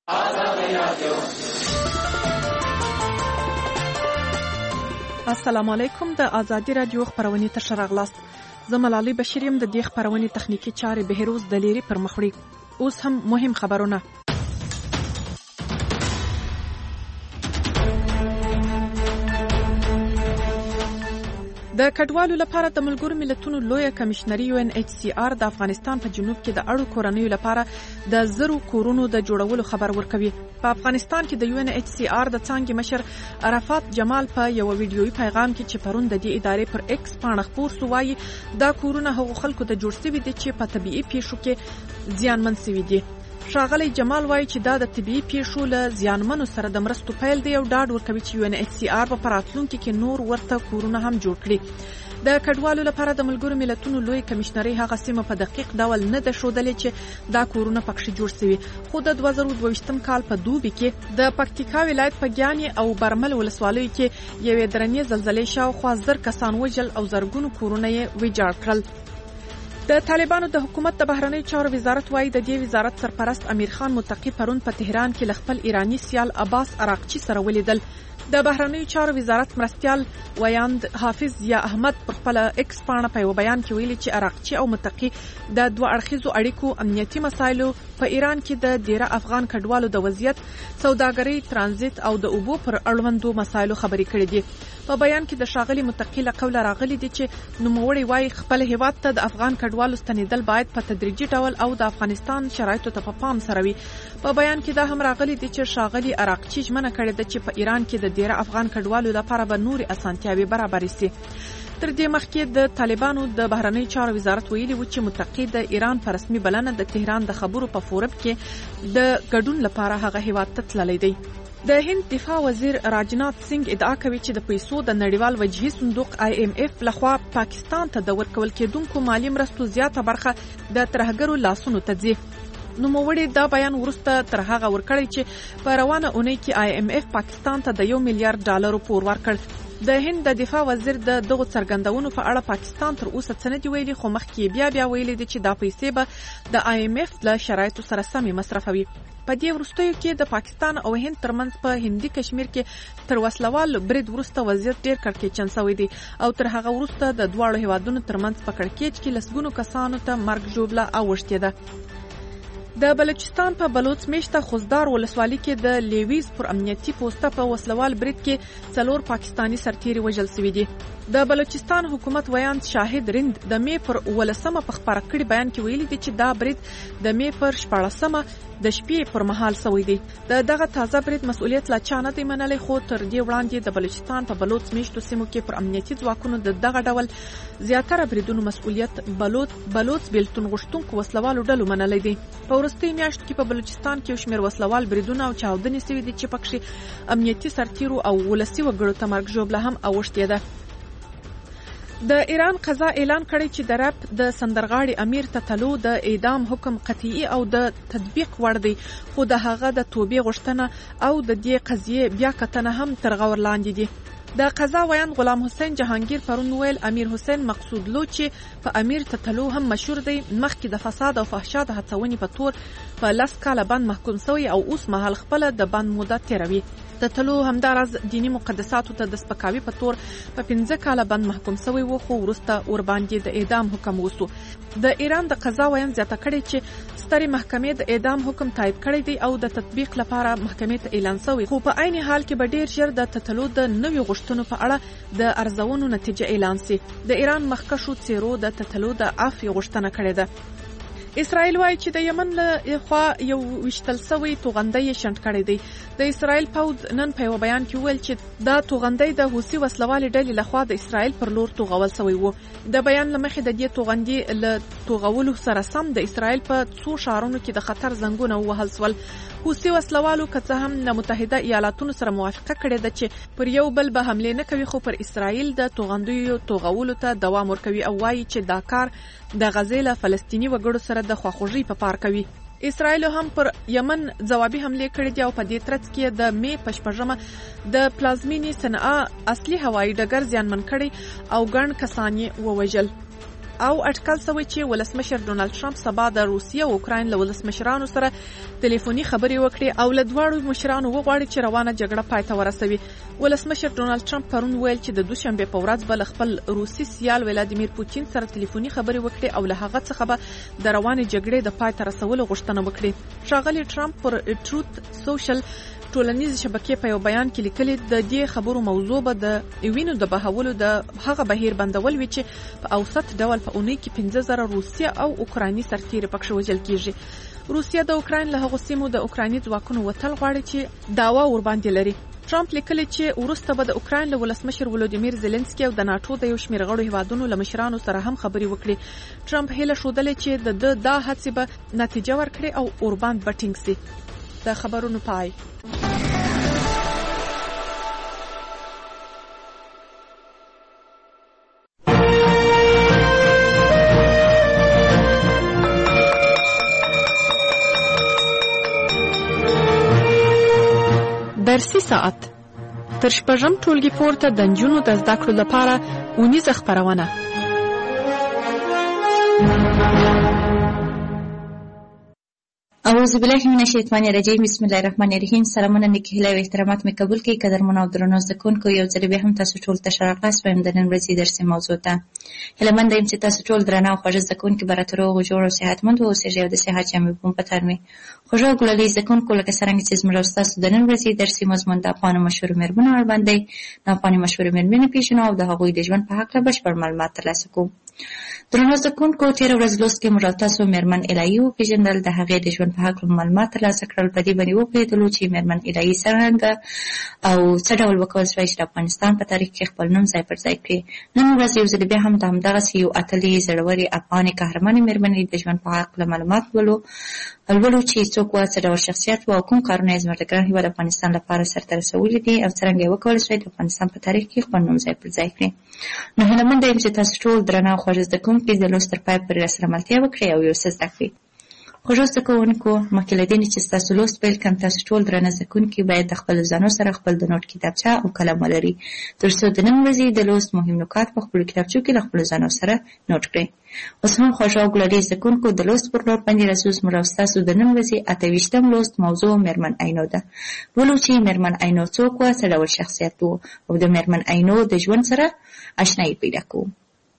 السلام علیکم. د ازادي رادیو خبرونه تر شرغلاست. زه ملالۍ بشیر یم. د دې خبرونه تخنیکی چارې بهروز دلیری پر مخ وړي. اوس هم مهم خبرونه. د کډوالو لپاره د ملګرو ملتونو لویه کمشنري UNHCR د افغانستان په جنوب کې د اړو کورنیو لپاره د زرو کورونو د جوړولو خبر ورکوي. په افغانستان کې د UNHCR د څانګې مشر عرفات جمال په یو ویډیويي پیغام کې چې پرون د دې ادارې پر ایکس پاڼه خپور سو وایي دا کورونه هغو خلکو د جوړ شوي دي چې په طبيعي پیښو کې زیانمن شوي دي. ښاغلی جمال وایي چې دا د طبيعي پیښو له زیانمنو سره د مرستو پیل دی او ډاډ ورکوي چې UNHCR په راتلونکي کې نور ورته کورونه هم جوړ کړي. د کډوالو لپاره د ملګرو ملتونو لوی کمشنري هغه سیمه په دقیق ډول نه ده ښودلې چې دا کورونه پکښې جوړ شوي، خو د 2022 کال په دوبي کې د پکتیکا ولایت په ګیاني او برمل ولسوالیو کې یوې درنې زلزلې شاوخوا 1000 کسان وژل او زرګونو کورونه یې ویجاړ کړل. د طالبانو د حکومت د بهرنی چارو وزارت وايي د دې وزارت سرپرست امیر خان متقی پرون په تهران کې خپل ایرانی سیال عباس عراقچی سره ولیدل. د بهرنی چارو وزارت مرستیال ویاند حافظ ضیا احمد پر خپل ایکس پاڼه په بیان کې ویلي چې عراقچی او متقی د دوه اړخیزو اړیکو امنیتي مسایلو په ایران کې د ډیره افغان کډوالو د وضعیت، سوداګرۍ، ترانزیت او د اوبو پر اړوندو مسایلو خبرې کړې دي. په بیان کې د شاغلي متقی له قوله راغلي دي چې نوموړی وايي خپل هیواد ته د افغان کډوالو ستنېدل باید په تدریجي ډول او د افغانستان شرایطو ته په پام سره وي. په بیان کې دا هم راغلي دي چې شاغلي عراقچی ژمنه کړې ده چې په ایران کې د ډیره افغان کډوالو لپاره به نورې اسانتیاوې برابرې شي. تر دې مخکې د طالبانو د بهرنی چارو وزارت ویلي و چې متقی د ایران په رسمي بلنه د تهران د خبرو په فورم کې د ګډون لپاره هغه هیواد ته تللی دی. د هند دفاع وزیر راجنات سنگ ادعا کوي چې د پیسو د نړیوال وجهي صندوق IMF لخوا پاکستان ته د ورکول کېدونکو مالی مرستو زیاته برخه د ترهګرو لاسونو ته ځي. نوموړي دا بیان وروسته تر هغه ورکړی چې په روانه اونۍ کې IMF پاکستان ته د $1 میلیارډ پور ورکړ. د هند د دفاع وزیر د دغو څرګندونو په اړه پاکستان تر اوسه څه نه دي ویلي، خو مخکې بیا ویلي دي چې دا پیسې به د IMF له شرایطو سره سمې مصرفوي. په دې وروستیو کې د پاکستان او هند ترمنځ په هندي کشمیر کې تر وسلوال برید وروسته وضعیت ډیر کړکېچن شوی دی او تر هغه وروسته د دواړو هیوادونو ترمنځ په کړکېچ کې لسګونو کسانو ته مرګ ژوبله اوښتې ده. د بلوچستان په بلوڅ میشته خوزدار ولسوالۍ کې د لیویز پر امنیتي پوسټه په وسلوال برید کې 4 پاکستانی سرتیري وژل شوي دي. د بلوچستان حکومت ویاند شاهد رند د می پر 18 په خبره کړي بیان کې ویلي دي چې دا برید د می پر 14 د شپې پر مهال شوی دی. دغه تازه برید مسؤلیت لا چا نه دی منلی، خو تر دې وړاندې د بلوچستان په بلوڅ میشتو سیمو کې پر امنیتي ځواکونو د دغه ډول زیاتره بریدونو مسؤلیت بلوڅ بیلتون غوښتونکو وسلوالو ډلو منلی دی. په وروستیو میاشتو کې په بلوچستان کې یو شمېر وسلوال بریدونه او چاودنې شوي دي چې پکښې امنیتي سرتیرو او ولسي وګړو ته مرګ ژوبله هم اوښتې ده. د ایران قضا اعلان کړی چې د رپ د سندرغاړي امیر تتلو د اعدام حکم قطعي او د تطبیق وړ دی، خو د هغه د توبې غوښتنه او د دې قضیې بیا کتنه هم تر غور لاندې دي. د قضا ویاند غلام حسین جهانگیر پرون ویل امیر حسین مقصودلو چې په امیر تتلو هم مشهور دی مخکې د فساد او فحشا د هڅونې په تور په 10 کاله بند محکوم شوی او اوس مهال خپل د بند موده تیروي. تتلو همداراز دینی مقدساتو ته د سپکاوي په تور په 15 کاله بند محکوم شوی و، خو وروسته ورباندې د اعدام حکم وسو. د ایران د قضا ویاند زیاته کړې چې سترې محکمې د اعدام حکم تایید کړی دی او د تطبیق لپاره محکمې ته اعلان شوی، خو په عین حال کې به ډیر ژر د تتلو د نویو غوښتنو په اړه د ارزونو نتیجه اعلان شي. د ایران مخکښو څیرو د تتلو د عفو غوښتنه کړې ده. اسرائیل وايي چې د یمن له خوا یو وشتل سوی توغندۍ شنډ کړی دی. د اسرائیل پوځ نن په یو بیان کې ویل چې دا توغندۍ د حوثي وسلوالې ډلې لخوا د اسرائیل پر لور توغول سوی وو. د بیان له مخې د دې توغندۍ له توغولو سره سم د اسرائیل په څو ښارونو کې د خطر زنګونه ووهل سول. حوثي وسلوالو که څه هم د متحده ایالاتونو سره موافقه کړې ده چې پر یو بل به حمله نه کوي، خو پر اسرائیل د توغندیو توغولو ته دوام ورکوي او وایي چې دا کار د غزې له فلسطیني وګړو سره د خواخوږۍ په پار کوي. اسرائیل هم پر یمن ځوابي حمله کړې دي او په دې ترڅ کې د می په 14 د پلازمینې صنعا اصلي هوایي ډګر زیانمن کړي او ګڼ کسان یې ووژل. او اټکل شوی چې ولسمشر ډونالد ټرمپ سبا د روسیې او اوکراین له ولسمشرانو سره ټلیفوني خبرې وکړي او له دواړو مشرانو وغواړي چې روانه جګړه پای ته ورسوي. ولسمشر ډونالد ټرمپ پرون ویل چې د دوشنبه په ورځ به خپل روسي سیال ولادیمیر پوتین سره ټلیفوني خبرې وکړي او له هغه څخه به د روانه جګړې د پای ته رسولو غوښتنه وکړي. ښاغلي ټرمپ پر ټروت سوشل ټولنیز شبکې په یو بیان کې لیکلي د دې خبرو موضوع به د وینو د بهولو د هغه بهیر بندول وي چې په اوسط ډول په اونۍ کې 15,000 روسي او اوکرایني سرتیري پکښ وژل کیږي. روسیا د اوکراین له هغو سیمو د اوکرایني ځواکونو وتل غواړي چې داوا ورباندې لري. ټرمپ لیکلي چې وروسته به د اوکراین له ولسمشر ولودیمیر زيلنسکي او د ناتو د یو شمېر غړو هیوادونو له مشرانو سره هم خبرې وکړي. ټرمپ هیله ښودلې چې د هڅې به نتیجه ورکړي او اورباند به ټینګ سي. د خبرونو پای. درسي ساعت تر شپږم ټولګي پورته د نجونو د زده کړو لپاره اونیزه خپرونه. اعوذ بالله من الشیطان الرجیم. بسم الله الرحمن الرحیم. سلامونه نیکی هیله او احترامات مې قبول کړئ. قدرمنو او درنو زده کوونکو، یو ځل بیا هم تاسو ټول ته ښه راغلاست وایم د نن ورځې درسي موضوع ته. هیله منده یم چې تاسو ټول درانه او خوږه زده کوونکي به راته روغ جوړ او صحتمند واوسئ او د صحت جامې به مو په تن وي. خوږه او ګلالي زده کوونکو، لکه څرنګه چې زموږ او ستاسو د نن ورځې درسي مضمون د افغانو مشهورو مېرمنو اړوند دی. د افغاني مشهورو مېرمنې پېژنو او د هغوی د ژوند په هکله بشپړ معلومات ترلاسه کوو. درنو زده کوونکو، تېره ورځ لوست کې موږ او تاسو مېرمن الهي وپېژندل، د هغې د ژوند په هکله معلومات ترلاسه کړل. په دې باندې وپوهېدلو چې مېرمن الهي څرنګه او څه ډول وکول شوی چې د افغانستان په تاریخ کې خپل نوم ځای پر ځای کړي. نن ورځ یو ځل بیا هم د همدغسې یو اتلې زړورې افغانې قهرمانې مېرمنې د ژوند په هکله معلومات لولو چې څوک وه، څه ډول شخصیت وه او کوم کارونه یې زموږ د ګران هېواد افغانستان لپاره سرته رسولي دي او څرنګه یې وکولی شوی د افغانستان په تاریخ کې خپل نوم ځای پر ځای کړي. نو هیله منده یم چې تاسو ټول درانه او خوږه زده کوونکي د لوست تر پایه پورې راسره ملتیا وکړئ او یو څه زده کړئ. خوږو زده کوونکو، مخکې له دې نه چې ستاسو لوست پیل کړم، تاسو ټول درانه زده کوونکي باید د خپلو ځانو سره خپل د نوټ کتابچه او قلم ولرئ، تر څو د نن ورځې د لوست مهم نکات په خپلو کتابچو کې له خپلو ځانو سره نوټ کړئ. اوس هم خوږو او ګلالي زده کوونکو، د لوست پر لور باندې راسو. زموږ او ستاسو د نن ورځې 28م لوست موضوع مېرمن عینو ده. ولو چې مېرمن عینو څوک وه، څه ډول شخصیت و او د مېرمن عینو د ژوند سره اشنایي پیدا کوو.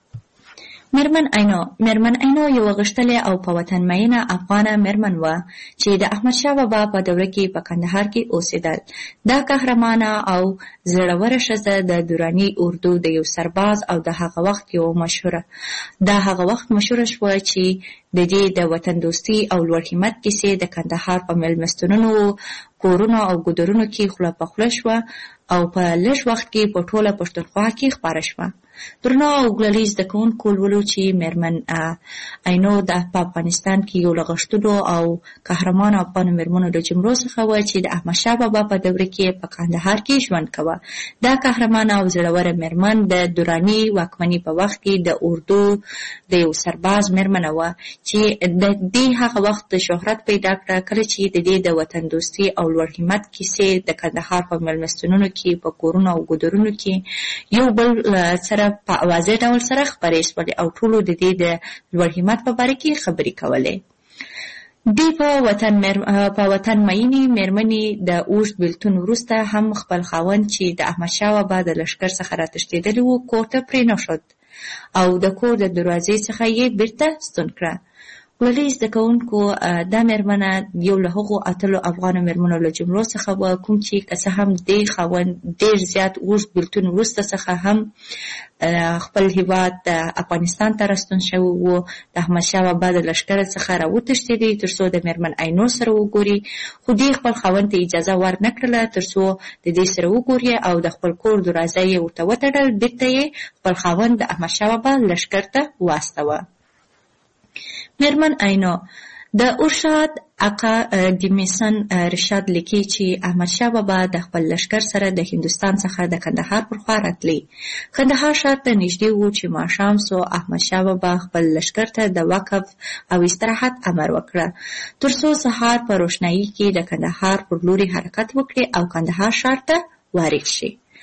مېرمن عینو یوه غښتلې او په وطن مینه افغانه مېرمن وه چې د احمدشاه بابا په دوره کې په کندهار کې اوسېدل. دا قهرمانه او زړوره ښځه د دراني اردو د یو سرباز او د هغه وخت مشهوره شوه چې د دې د وطن دوستي او لوړ همت کیسې د کندهار په مېلمستونونو، کورونو او ګودرونو کې خوله په خوله شوه او په لږ وخت کې په ټوله پښتونخوا کې خپاره شوه. درنو او ګلالي زده کوونکو، ولولو چې مېرمن عینو په افغانستان کې یو له غښتلو او قهرمانو افغانو مېرمنو له جملو څخه وه چې د احمدشاه بابا په دوره کې په کندهار کې ژوند کوه. دا قهرمانه او زړوره مېرمن د دراني واکمنۍ په وخت کې د اردو د یو سرباز مېرمنه وه چې د دې هغه وخت شهرت پیدا کړه کله چې د دې د وطن دوستي او لوړ همت کیسې د کندهار په مېلمستونونو کې، په کورونو او ګودرونو کې یو بل سره په واضح ډول سره خپرې شولې او ټولو د دې د لوړ همت په باره کې خبرې کولې. دې په وطن مینې مېرمنې د اوږد بېلتون وروسته هم خپل خاوند چې د احمدشاه بابا د لښکر څخه راتښتېدلی و کور ته پرېنښود او د کور د دروازې څخه یې بیرته ستون کړه. ګلالي زده کوونکو، دا مېرمنه یو له هغو اتلو افغانو مېرمنو له جملو څخه وه کوم چې که څه هم دې خاوند ډېر زیات اوږد بېلتون وروسته څخه هم خپل هېواد افغانستان ته راستون شوی و، د احمدشاه بابا د لښکره څخه راوتښتېدی تر څو د مېرمن عینو سره وګوري، خو دې خپل خاوند ته اجازه ور نه کړله تر څو د دې سره وګوري او د خپل کور دروازه یې ورته وتړل. بېرته یې خپل خاوند د احمدشاه بابا لښکر ته واستوه. مېرمن عینو د ارشاد اقا دیمیسن رشاد لیکي چې احمدشاه بابا د خپل لښکر سره د هندوستان څخه د کندهار پر خوا راتلی. کندهار ښار ته نږدې و چې ماښام سو. احمدشاه بابا خپل لښکر ته د وقف او استراحت امر وکړه تر څو سهار په روښنایي کې د کندهار پر لوري حرکت وکړي او کندهار ښار ته وارد شي.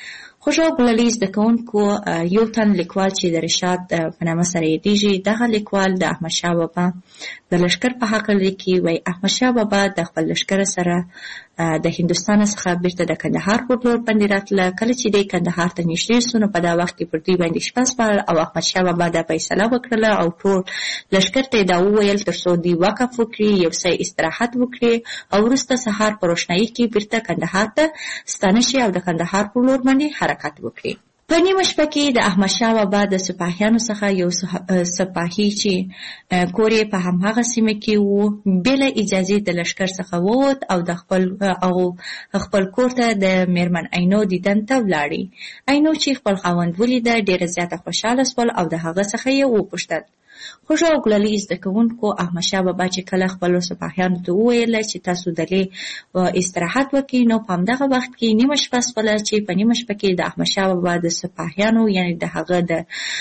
خوشحال ګلالي زده کوونکو یو تن لیکوال چې د رشاد په نامه سره یادېږي، دغه لیکوال د احمدشاه بابا د لښکر په هکله لیکي. وایي احمدشاه بابا د خپل لښکر سره د هندوستان څخه بیرته د کندهار پر لور باندې راتله. کله چې دی کندهار ته نږدې سو نو په دا وخت کې پر دوی باندې شپه سپارل او احمدشاه بابا دا فیصله وکړله او ټول لښکر ته یې دا وویل تر څو دوی وقف وکړي، یو څه استراحت وکړي او وروسته سهار په روښنایي کې بیرته کندهار ته ستانه شي او د کندهار پر لور باندې حرکت وکړي. په نیمه شپه کې د احمدشاه بابا د سپاهیانو څخه یو سپاهي چې کور یې په همهغه سیمه کې و بې له اجازې د لښکر څخه ووت او خپل کور ته د میرمن عینو دیدن ته ولاړی. عینو چې خپل خاوند ولیده ډېره زیاته خوشحاله سول او د هغه څخه یې وپوښتل. خوشحال ګلالي زده کوونکو احمدشاه بابا چې کله خپلو سپاهیانو ته وویل چې تاسو دلې استراحت وکړئ نو په همدغه وخت کې نیمه شپه سوله چې په نیمه شپه کې د احمدشاه بابا د سپاهیانو یعنې د هغه د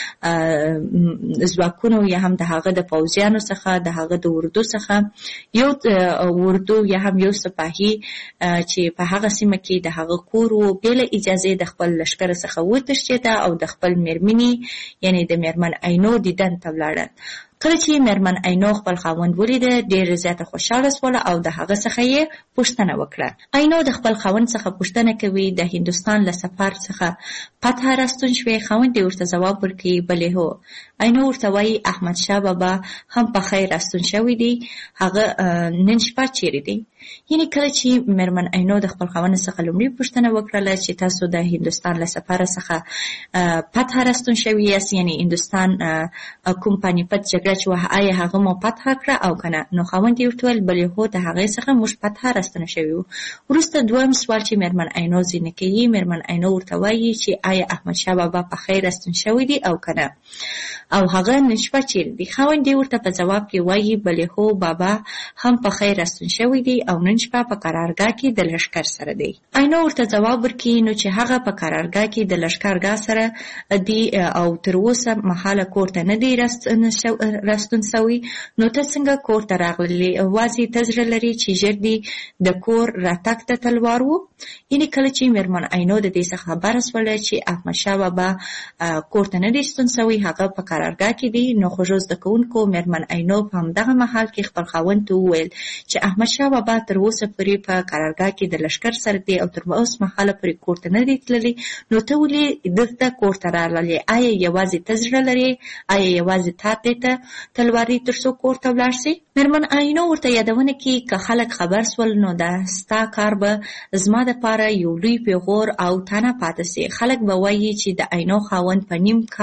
ځواکونو یا هم د هغه د پوځیانو څخه د هغه د اردو څخه یو اردو یا هم یو سپاهي چې په هغه سیمه کې د هغه کور و بې له اجازې د خپل لښکر څخه وتښتېده او د خپل میرمنې یعنې د میرمن عینو دیدن ته ولاړه. کله چې میرمن عینو خپل خاوند ولیده ډېره زیاته خوشحاله سوله او د هغه څخه یې پوښتنه وکړه. عینو د خپل خاوند څخه پوښتنه کوي د هندوستان له سفر څخه فتح راستون شوې؟ خاوند یې ورته ځواب ورکوي بلې هو. عینو ورته وایي احمدشاه بابا هم په خیر راستون شوی دی، هغه نن شپه چیرې دی؟ یعنې کله چې میرمن عینو د خپل خاوند څخه لومړی پوښتنه وکړله چې تاسو د هندوستان له سفر څخه فتح راستون شوي یاست، یعنې هندوستان کوم پانیپت جګړه چې وه آیا هغه مو فتح کړه او که نه؟ نو خاوند یې ورته ویل بلې هو د هغې څخه موږ فتح راستانه شوي وو. وروسته دویم سوال چې میرمن عینو ځینې کوي، میرمن عینو ورته وایي چې آیا احمدشاه بابا په خیر راستون شوی دی او که نه، او هغه نن شپه چیرې دی؟ خاوند یې ورته په ځواب کې وایي بلې هو بابا هم په خیر راستون شوی دی او نن شپه په قرارګاه کې د لښکر سره دی. عینو ورته ځواب ورکوي نو چې هغه په قرارګاه کې د لښکرګاه سره دی او تر اوسه مهاله کور ته نه دی راستون سوی، نو ته څنګه کور ته راغلی؟ وازې ته زړه لري چې ژر دی د کور راتګ ته تلوار و؟ یعنې کله چې میرمن عینو د دې څخه خبره سوله چې احمدشاه بابا کور ته نه دی ستون سوی، هغه په قرارګاه کې دی، نو خوږو زده کوونکو میرمن عینو په همدغه مهال کې خپل خاوند ته وویل چې احمدشاه بابا تر اوسه پورې په قرارګاه کې د لښکر سره دی او تر اوسه مهاله پورې کور ته نه دی تللی، نو ته ولې دلته کور ته راغلې؟ آیا یوازې ته زړه لرې؟ آیا یوازې تا دې ته تلواري تر څو کور ته ولاړ شي؟ میرمن عینو ورته یادونه کوي که خلک خبر سول نو دا ستا کار به زما دپاره یو لوی پیغور او تانه پاتې سي. خلک به وایي چې د عینو خاوند په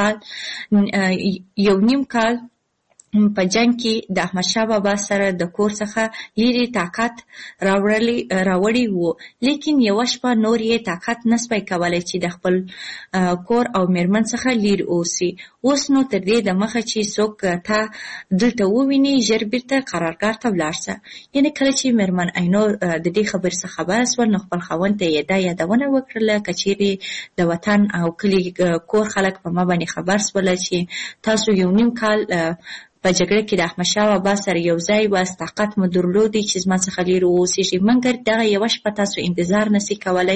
یو نیم کال په جنګ کې د احمدشاه بابا سره د کور څخه لیرې طاقت راوړی وو، لیکن یوه شپه نور یې طاقت نسپی کولی چې د خپل کور او میرمن څخه لیر اوسي. اوس نو تر دې د مخه چې څوک تا دلته وویني ژر بیرته قرارګاه ته ولاړ شه. یعنې کله چې میرمن عینو د دې خبرې څخه خبره سول نو خپل خاوند ته یې دا یادونه وکړله که چیرې د وطن او کلي کور خلک په ما باندې خبر سوله چې تاسو یو نیم کال په جګړه کې د احمدشاه بابا سره یو ځای واست، طاقت مو درلودی چې زما څخه لرې واوسېږئ، مګر دغه یوه شپه تاسو انتظار نسئ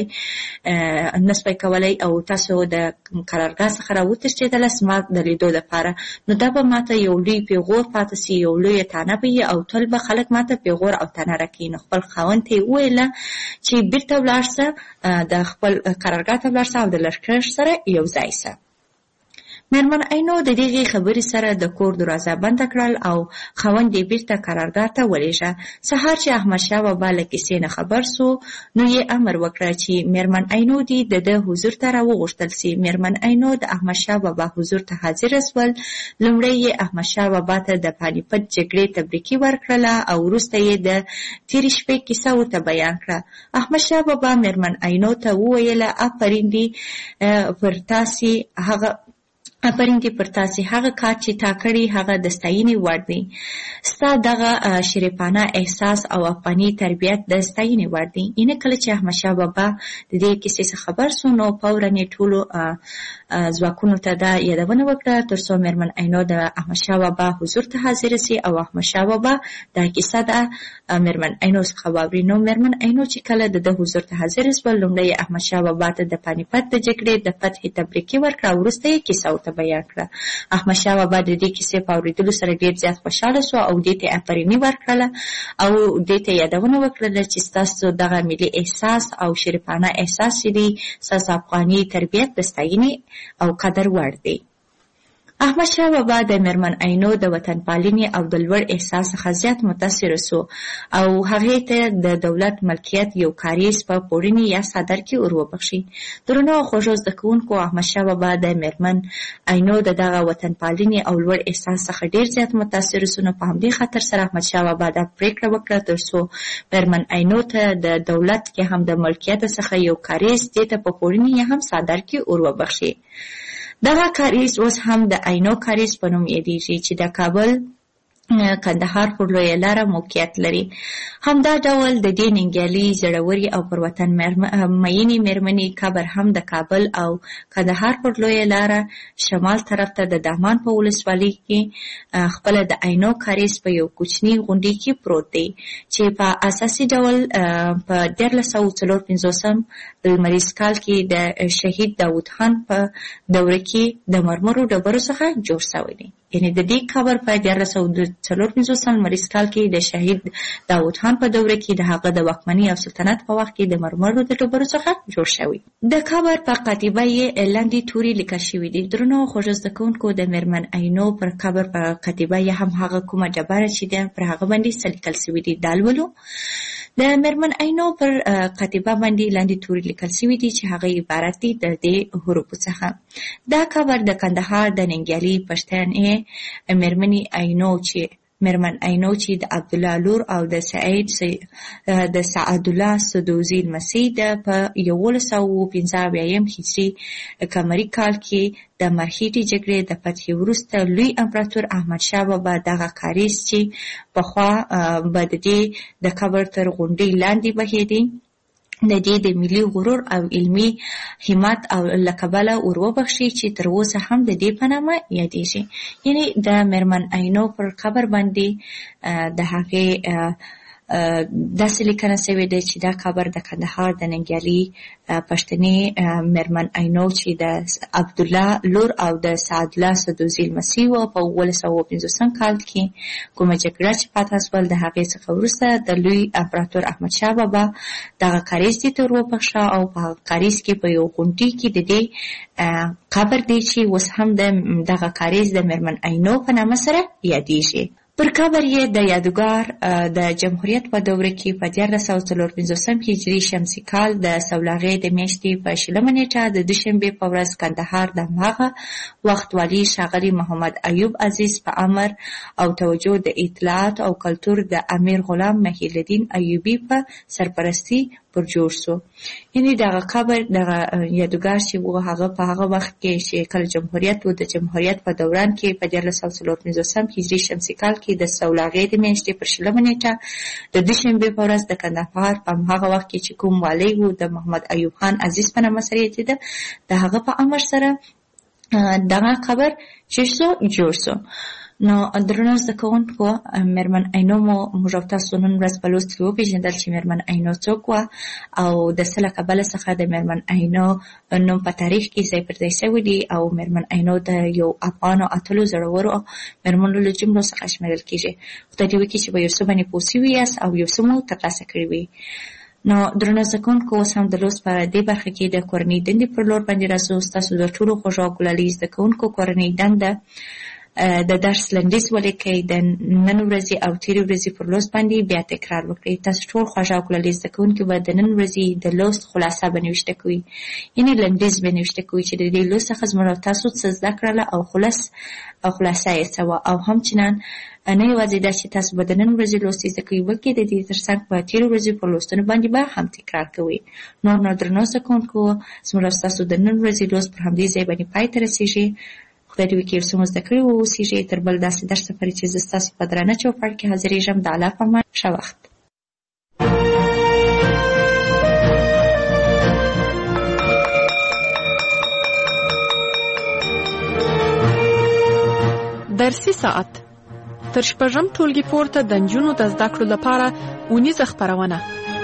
کولی او تاسو د قرارګاه څخه راوتښتېدلاست زما د لیدو دپاره، نو دا به ماته یو لوی پیغور پاتې سي، یو لویه تانه به وي او تل به خلک ماته پیغور او تانه راکوي. نو خپل خاوند ته یې وویله چې بیرته ولاړ شه، د خپل قرارګاه ته ولاړ شه او د لښکر سره یو ځای شه. میرمن عینو د دغې خبرې سره د کور دروازه بنده کړل او خاوند یې بیرته قرارګاه ته ولېږه. سهار چې احمدشاه بابا له کیسې نه خبر سو نو یې امر وکړه چې میرمن عینو دې د ده حضور ته راوغوښتل سي. میرمن عینو د احمدشاه بابا حضور ته حاضره سول. لومړی یې احمدشاه بابا ته د پانیپت جګړې تبریکي ورکړله او وروسته یې د تېرې شپې کیسه ورته بیان کړه. احمدشاه بابا میرمن عینو ته وویله آفرین دې پر تاسې آفرین دې پر تاسې هغه کار چې تا کړی هغه د ستاینې وړ دی. ستا دغه شریفانه احساس او افغاني تربیت د ستاینې وړ دی. یعنې کله چې احمدشاه بابا د دې کیسې څخه خبر سو نو فوراً یې ټولو ځواکونو ته دا یادونه وکړه تر څو میرمن عینو د احمدشاه بابا حضور ته حاضره سي او احمدشاه بابا دا کیسه د میرمن عینو څخه واوري. نو میرمن عینو چې کله د حضور ته حاضره سوه لومړی احمدشاه بابا ته د پانیپت د جګړې د فتح تبریکي ورکړه او وروسته یې کیسه ورته بیان کړه. احمدشاه بابا د دې کیسې په اورېدلو سره ډېر زیات خوشحاله سو او دې ته آفریني ورکړله او دې ته یادونه وکړله چې ستاسو دغه ملي احساس او شریفانه احساس چې دی ستاسو افغاني تربیت د ستاینې او قدر وړ دی. احمدشاه بابا د میرمن عینو د وطن پالنې او د لوړ احساس څخه زیات متاثر سو او هغې ته د دولت ملکیت یو کاریز په پوړني یا څادر کې ور وبخښي. درنو او خوږو زده کوونکو، احمدشاه بابا د میرمن عینو د دغه وطن پالنې او لوړ احساس څخه ډېر زیات متاثر سو. نو په همدې خاطر سره احمدشاه بابا دا پرېکړه وکړه تر څو میرمن عینو ته د دولت کې هم د ملکیت څخه یو کاریز دې ته په پوړني یا هم څادر کې ور وبخښي. دغه کاریز اوس هم د عینو کاریز په نوم یادیږي چې د کابل کندهار پر لویه لاره موقعیت لري. همدا ډول د دې ننګیالي زړوري او پر وطن مینې میرمنې قبر هم د کابل او کندهار پر لویه لاره شمال طرف ته د دامان په ولسوالۍ کې خپله د عینو کاریز په یو کوچني غونډۍ کې پروت دی چې په اساسي ډول په 1354 لمریز کال کې د شهید داود خان په دوره کې د مرمرو ډبرو څخه جوړ شوی دی. یعنې د دې قبر په 1354 لمریز کال کې د شهید داود خان په دوره کې د هغه د واکمنۍ او سلطنت په وخت کې د مرمرو د ډبرو څخه جوړ شوی. د قبر په قاطبه یې لاندې توري لیکل شوي دي. درنو او خوږو زده کوونکو، د میرمن عینو پر قبر په قاطبه یې هم هغه کومه ډبره چې ده پر هغه باندې څه لیکل شوي دي دا لولو. د میرمن عینو پر قاطبه باندې لاندې توري لیکل شوي دي چې هغه عبارت دي د دې حروفو څخه. دا قبر د کندهار د ننګیالي پښتنې میرمن عینو چې د عبدالله لور او د سعدالله سدوزي لمسۍ ده په 1195 هجري قمري کال کې د مرهټې جګړې د فتحې وروسته لوی امپراتور احمدشاه بابا دغه کاریز چې پخوا به د دې د قبر تر غونډۍ لاندې بهېدی د دې د ملي غرور او علمي همت او له کبله ور وبخښي چې تر اوسه هم د دې په نامه یادېږي. یعنې د میرمن عینو پر قبر باندې د هغې داسې لیکنه شوې ده چې دا قبر د کندهار د ننګیالي پښتنې میرمن عینو چې د عبدالله لور او د سعدالله سدوزي لمسۍ وه په 1915 کال کې کومه جګړه چې پاتې شول د هغې څخه وروسته د لوی امپراتور احمدشاه بابا دغه کاریز دې ته ور وبخښه او په هغه کاریز کې په یو غونډۍ کې د دې قبر دی چې اوس هم دغه کاریز د میرمن عینو په نامه سره یادېږي. پر قبر یې د یادګار د جمهوریت په دوره کې په 1354 هجري شمسي کال د سولاغې د میاشتې په 20 نیټه د دوشنبې په ورځ کندهار د هماغه وخت والي ښاغلي محمد ایوب عزیز په امر او توجه د اطلاعات او کلتور د امیر غلام محیالدین ایوبي په سرپرستي پر جوړ سو. یعنې دغه قبر دغه یادګار چې و هغه په هغه وخت کې چې کله جمهوریت و د جمهوریت په دوران کې په 1354 هجري شمسي کال کې د سولاغې د میاشتې پر 20 نیټه د دوشنبې په ورځ د کندهار په هغه وخت کې چې کوم والی و د محمد ایوب خان عزیز په نامه سره یادېده د هغه په امر سره دغه قبر جوړ سو. نو درنو زده کوونکو، میرمن عینو موږ او تاسو نن ورځ په لوست کې وپېژندل چې میرمن عینو څوک وه او د څه له کبله څخه د میرمن عینو نوم په تاریخ کې ځای پر ځای شوی دی او میرمن عینو د یو افغانو اتلو زړورو میرمنو له جملو څخه شمیرل کېږي. خدای دې وکړي چې په یو څه باندې پوه شوي یاست او یو څه مو ترلاسه کړي وي. نو درنو زده کوونکو، اوس هم د لوست په دې برخه کې د کورنۍ دندې پر لور باندې راځو. ستاسو د ټولو خوږو او ګلالي زده کوونکو کورنۍ دنده د درس لنډیز ولیکئ، د نن ورځې او تېرې ورځې پر لوست باندې بیا تکرار وکړئ. تاسو ټول خوږ او ګلالي زده کوونکي به د نن ورځې د لوست خلاصه به نوشته کوئ، یعنې لنډیز به نوشته کوئ چې د دې لوست څخه زموږ او تاسو څه زده کړله او خلاصه یې څه وه. او همچنان نه یوازې دا چې تاسو به د نن ورځې لوست زده کوئ بلکې د دې تر څنګ په تېرو ورځې پر لوستونو باندې به هم تکرار کوئ. نور درنو زده کوونکو، زموږ او ستاسو د نن ورځې لوست پر همدې ځای باندې پای ته رسېږي. خدای دې وکړي څومره زده کړي واوسیږي تر بل داسې درس پورې چې زه ستاسو په درانه چوپړ کې حاضرېږم. د الله په امان، ښه وخت. درسي ساعت تر شپږم ټولګي پورته د نجونو د زده کړو لپاره اونیزه خپرونه.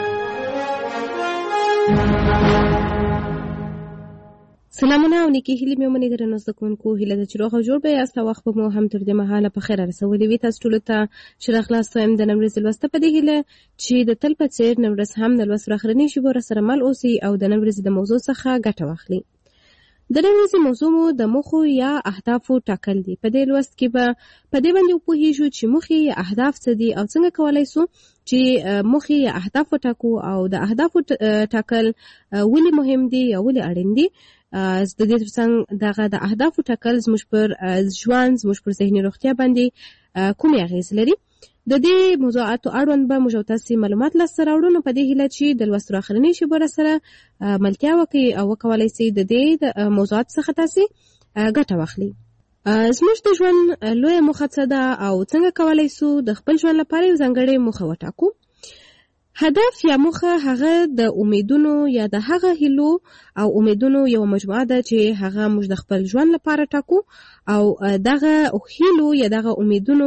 سلامونه او نیکی هیلې مې ومنئ درنو زده کوونکو، هیله ده چې روغ او جوړ به یاست او وخت به مو هم تر دې مهاله په خیره رسولی وي. تاسو ټولو ته چې راخلاص وایم د نن ورځې لوسته په دې هیله چې د تل په څېر نن ورځ هم د لوست راخرنۍ ژبو راسره مل اوسئ او د نن ورځې د موضوع څخه ګټه واخلئ. د نن ورځې موضوع مو د موخو یا اهدافو ټاکل دي. په دې لوست کې به په دې باندې وپوهیږو چې موخې یا اهداف څه دي او څنګه کولی سو چې موخې یا اهداف وټاکو او د اهدافو ټاکل ولې مهم دي یا ولې اړین دي. د دې ترڅنګ دغه د اهدافو ټاکل زموږ پر ژوند، زموږ پر ذهني روغتیا باندې کومې اغېزې لري. د دې موضوعاتو اړوند به موږ تاسو معلومات لاسته راوړو. نو په دې هیله چې د لوست راخرنۍ ژبو سره ملتیا وکړي او وکولای شي د دې موضوعات څخه تاسو ګټه واخلئ. زموږ د ژوند لویه موخه څه ده او څنګه کولی سو د خپل ژوند لپاره یو ځانګړې موخه وټاکو. هدف یا موخه هغه د امیدونو یا د هغه هیلو او امیدونو یو مجموعه ده چې هغه موږ د خپل ژوند لپاره ټاکو او دغه هیلو یا دغه امیدونو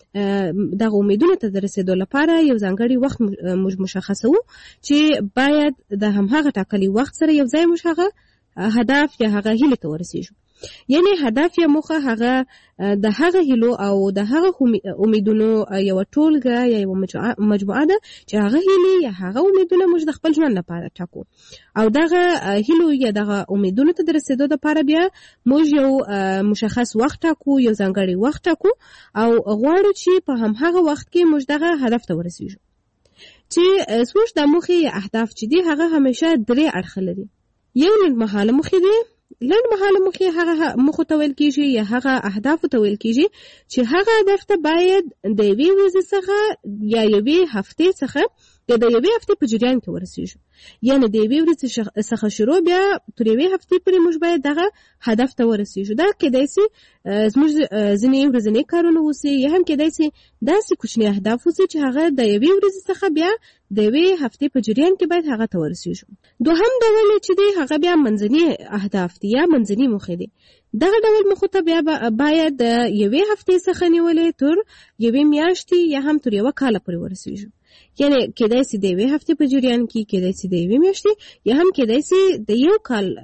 ته د رسیدو لپاره یو ځانګړی وخت موږ مشخصو چې باید د هماغه ټاکلي وخت سره یو ځای موږ هغه هدف یا هغه هیله ته ورسیږو. یعنی هدف یا موخه هغه د هغه هیلو او د هغه امیدونو یو ټولګه یا یو مجموعه ده چې هغه هیلې یا هغه امیدونه موږ د خپل ژوند لپاره ټاکو او دغه هیلو یا دغه امیدونو ته د رسیدو لپاره بیا موږ یو مشخص وخت ټاکو، یو ځانګړی وخت ټاکو او غواړو چې په هماغه وخت کې موږ دغه هدف ته ورسیږو. چې زموږ د موخې یا اهداف چې دي هغه همیشه درې اړخ لري. یو لنډمهاله موخې دي. لنډمهاله موخې هغه موخو ته ویل کېږي یا هغه اهدافو ته ویل کېږي چې هغه هدف ته باید د یوې ورځې څخه یا یوې هفتې څخه یا د یوې هفتې په جریان کې ورسیږو. یعنې د یوې ورځې څخه شروع بیا تر یوې هفتې پورې موږ باید دغه هدف ته ورسیږو. دا کېدای سي زموږ ځینې ورځني کارونه اوسي یا هم کېدای سي داسې کوچني اهداف اوسي چې هغه د یوې ورځې څخه بیا د یوې هفتې په جریان کې باید هغه ته ورسیږو. دوهم ډول چې دی هغه بیا منځني اهداف دي یا منځني موخې دي. دغه ډول موخو ته بیا باید د یوې هفتې څخه نیولې تر یوې میاشتې یا هم تر یوه کاله پورې ورسیږو. یعنی کېدای سي د یوې هفتې په جریان کې، کېدای سي د یوې میاشتې یا هم کېدای سي د یو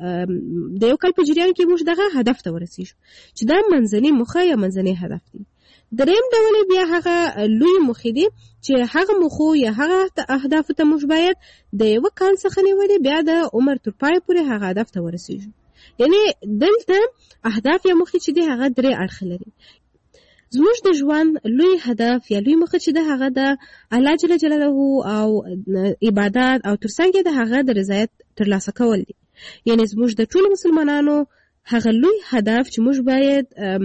کال په جریان کې موږ دغه هدف ته ورسیږو چې دا منځني موخه یا منځني هدف دي. دریم ډول بیا هغه لوی موخې دي چې هغه موخو یا هغه اهدافو ته موږ باید د یوه کال څخه نیولې بیا د عمر تر پای پورې هغه هدف ته ورسیږو. یعنی دلته اهداف یا موخې چې دي هغه درې اړخ لري. زموږ د ژوند لوی هدف یا لوی موخه چې ده هغه د الله جل جلاله او عبادت او ترڅنګ د هغه د رضایت ترلاسه کول دي. یعنی زموږ د ټولو مسلمانانو هغه لوی هدف چې موږ باید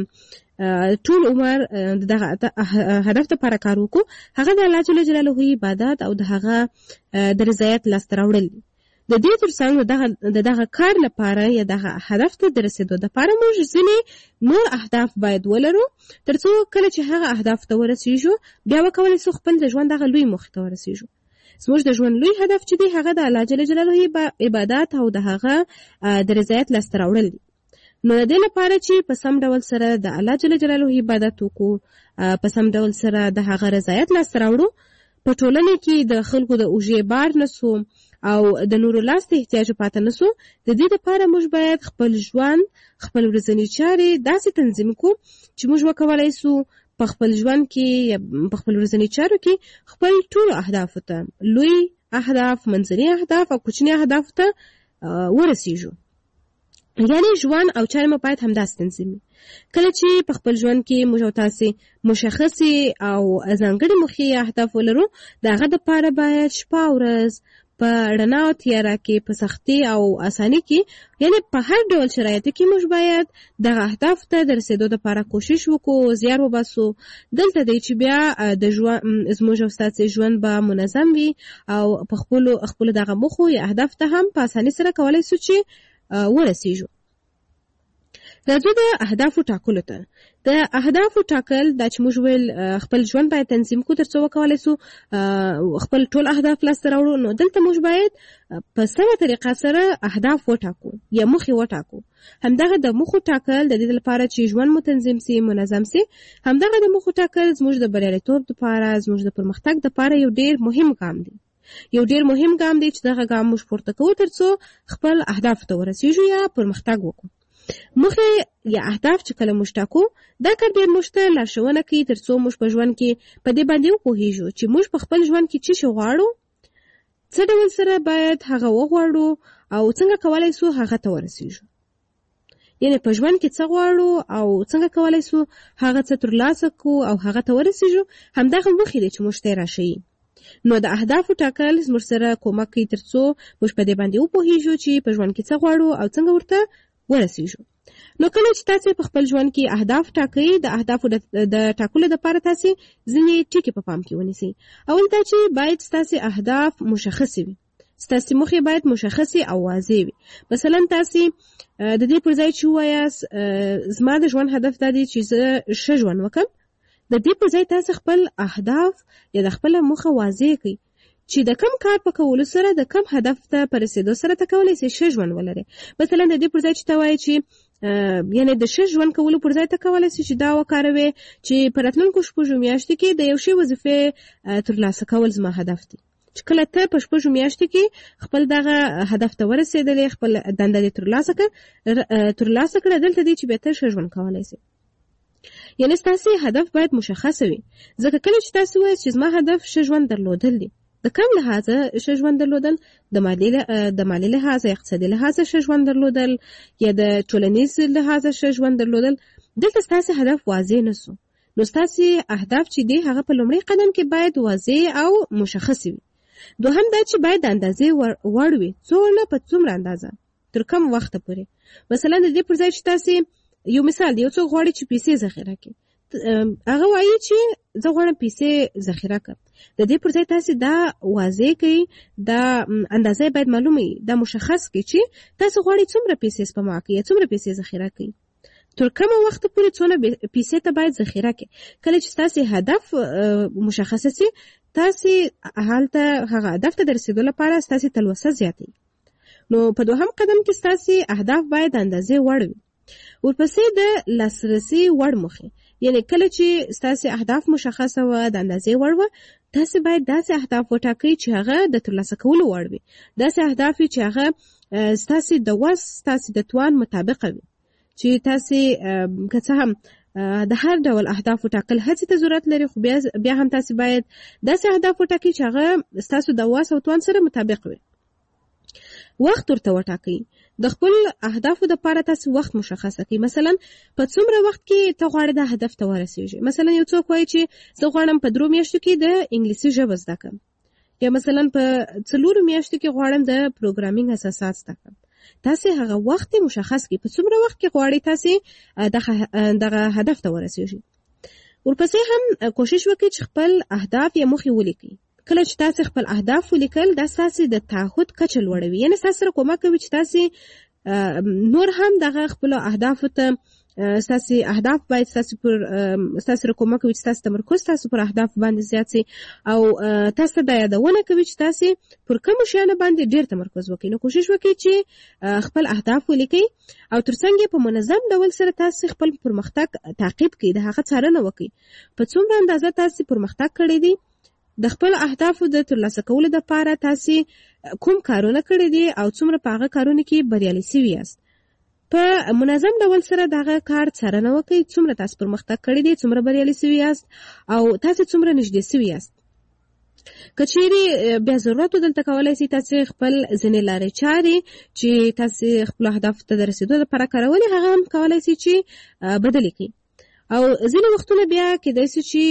ټول عمر دغه هدف ته لپاره کار وکړو هغه د الله جل جلاله عبادت او د هغه د رضایت لاسته راوړل دي. د دې ترڅنګ دغه کار لپاره یا دغه هدف ته د رسیدو لپاره موږ ځینې نور اهداف باید ولرو ترڅو کله چې هغه اهداف ته ورسیږو بیا وکولای سو خپل د ژوند دغه لوی موخې ته ورسیږو. زموږ د ژوند لوی هدف چې دی هغه د الله جل جلاله عبادت او د هغه د رضایت لاسته راوړل دي. نو د دې لپاره چې په سم ډول سره د الله جل جلاله عبادت وکړو، په سم ډول سره د هغه رضایت لاسته راوړو، په ټولنه کې د خلکو د اوږې بار نسو او د نورو لاس ته احتیاج پاتې نسو، د دې لپاره موږ باید خپل ژوند، خپل ورځنی چارې داسې تنظیم کړو چې موږ وکولای سو په خپل ژوند کې یا په خپل ورځنی چارو کې خپل ټول اهدافو ته، لوی اهداف، منځني اهداف او کوچني اهداف ته ورسیږو. یعنی ژوند او چارې مو باید همداسې تنظیمي. کله چې په خپل ژوند کې موږ او تاسې مشخصې او ځانګړې موخې اهداف ولرو، د هغه دپاره باید شپه او ورځ په رڼا او تیاره کې، په سختي او اساني کې، یعنی په هر ډول شرایطو کې موږ باید دغه اهداف ته د رسیدو لپاره کوشش وکړو، زیار وباسو. دلته دی چې بیا د ژوند زموږ او ستاسې ژوند به منظم وي او په خپلو دغه موخو یا اهداف ته هم په اسانۍ سره کولی سو چې ورسیږو. راځو د اهدافو ټاکلو ته. د اهدافو ټاکل دا چې موږ ویل خپل ژوند باید تنظیم کو تر څو وکولای سو خپل ټول اهداف لاسته راوړو. نو دلته موږ باید په سمه طریقه سره اهداف وټاکو یا موخې وټاکو. همدغه د موخو ټاکل د دې لپاره چې ژوند مو تنظیم سي، منظم سي، همدغه د موخو ټاکل زموږ د بریالیتوب لپاره، زموږ د پرمختګ لپاره یو ډیر مهم ګام دی. چې دغه ګام موږ پورته کوو تر څو خپل اهداف ته ورسیږو یا پرمختګ وکړو. موخې یا اهداف چې کله موږ ټاکو دا کار ډېر موږ ته لارښوونه کوي تر څو موږ په ژوند کې په دې باندې وپوهیږو چې موږ په خپل ژوند کې څه شی غواړو، څه ډول سره باید هغه وغواړو او څنګه کولای سو هغه ته ورسیږو. یعنی په ژوند کې څه غواړو او څنګه کولای سو هغه څه ترلاسه کړو او هغه ته ورسیږو، همدغه موخې دي چې موږ ته راشي. نو د اهدافو ټاکل موږ سره کومک کوي تر څو موږ په دې باندې وپوهیږو چې په ژوند کې څه غواړو او څنګه ورته ورسیږو. نو کله چې تاسو په خپل ژوند کې اهداف ټاکئ، د اهدافو د ټاکلو لپاره تاسو ځینې ټکي په پام کې ونیسئ. اول دا چې باید تاسو اهداف مشخص وي، تاسو موخې باید مشخصه او واضح وي. مثلا تاسو د دې پر ځای چې وایاست زما د ژوند هدف دا دی چې زه ښه ژوند وکړم، د دې پر ځای تاسو خپل اهداف یا د خپل موخه واضح کړئ چې د کم کار په کولو سره د کم هدف ته پر رسیدو سره تکولای شي ښه ژوند ولري. مثلا د دې پر ځای چې توای چې یعنی د ښه ژوند کولو پر ځای تکولای شي چې دا وکاروي چې په راتلونکو شپږو میاشتو کې د یو شی وظیفه ترلاسه کول زما هدف دی. چې کله ته په شپږو میاشتو کې خپل دغه هدف ته ورسېدلې، خپل دنده ترلاسه کړه، دلته دی چې به ته ښه ژوند کولای شي. یعنی ستاسو هدف باید مشخص وي. ځکه کله چې تاسو وایئ چې زما هدف ښه ژوند درلودل دی، د کوم لحاظ ښه ژوند درلودل، د مالی لحاظ، اقتصادي لحاظ ښه ژوند درلودل یا د ټولنیز لحاظ ښه ژوند درلودل، دلته ستاسو هدف واضح نسو. نو ستاسو اهداف چې دی هغه په لومړي قدم کې باید واضح او مشخص وي. دوهم دا چې باید د اندازې وړ وي، څومره په څومره اندازه، تر کوم وخت پورې. مثلا د دې پر ځای چې تاسو یو مثال دی، یو څوک غواړي چې پیسې ذخیره کړي، هغه وایي چې زه غواړم پیسې ذخیره کړم. د دې پر ځای تاسو دا واضح کړئ، دا اندازې باید معلومه وي، دا مشخص کړئ چې تاسو غواړئ څومره پیسې سپما کړئ یا څومره پیسې ذخیره کړئ، تر کومه وخت پورې څونه پیسې ته باید ذخیره کړئ. کله چې تاسو هدف مشخص شي، تاسو هغه هدف ته د رسیدو لپاره تاسو تلوسه زیاتوي. نو په دوهم قدم کې تاسو اهداف باید اندازې وړ وي. ورپسې د لاسرسي وړ موخې، یعنی کله چې تاسو اهداف مشخصه و، د اندازې وړ و، تاسو باید داسې اهداف وټاکئ چې هغه د ترلاسه کولو وړ وي. داسې اهداف چې هغه تاسو د وس، تاسو د توان مطابق وي، چې تاسو که څه هم د هر ډول اهداف وټاکل هڅې ته ضرورت لري، خو بیا هم تاسو باید داسې اهداف وټاکئ چې هغه تاسو د وس او توان سره مطابق وي. وخت ورته وټاکئ. د خپل اهدافو لپاره تاسو وخت مشخصه کړئ. مثلا په څومره وخت کې ته غواړې د هدف ته ورسېږې. مثلا یو څوک وایي چې زه غواړم په 3 میاشتو کې د انګلیسي ژبه زده کړم، یا مثلا په 4 میاشتو کې غواړم د پروګرامینګ اساسات زده کړم. تاسو هغه وخت مشخص کړئ، په څومره وخت کې غواړئ تاسو دغه هدف ته ورسېږئ. ورپسې هم کوشش وکړئ چې خپل اهداف یا موخې ولیکئ. کله چې تاسو خپل اهداف ولیکل، دا تاسو د تعهد کچه لوړوي، یعنی تاسو سره کومک کوي چې تاسو نور هم دغه خپل اهداف ته تاسو اهداف باید تاسو سره کومک کوي چې تاسو تمرکز تاسو پر اهداف باندې زیات شي، او تاسو د یادونه کوي چې تاسو پر کوم شیانو باندې ډیر تمرکز وکړئ. نو کوشش وکړئ چې خپل اهداف ولیکئ، او ترڅنګ په منظم ډول سره تاسو خپل پرمختګ تعقیب کړئ، د هغه څارنه وکړئ په څومره اندازه تاسو پرمختګ کړی دی، د خپل اهدافو د ترلاسه کولو لپاره تاسو کوم کارونه کړی دي او څومره په هغه کارونه کې بریالي شوي یاست. په منظم ډول سره دغه کار څارنه وکړئ، څومره تاسو پرمختګ کړی دی، څومره بریالي شوي یاست او تاسو څومره نږدې شوي یاست. که چیرې بیا ضرورت دلته کولای شئ تاسو خپل ځینې لارې چارې چې تاسو خپل اهداف ته د رسیدو لپاره کارولې، هغه هم کولای شئ چې بدل کړئ. او ځینې وختونه بیا کېدای شي چې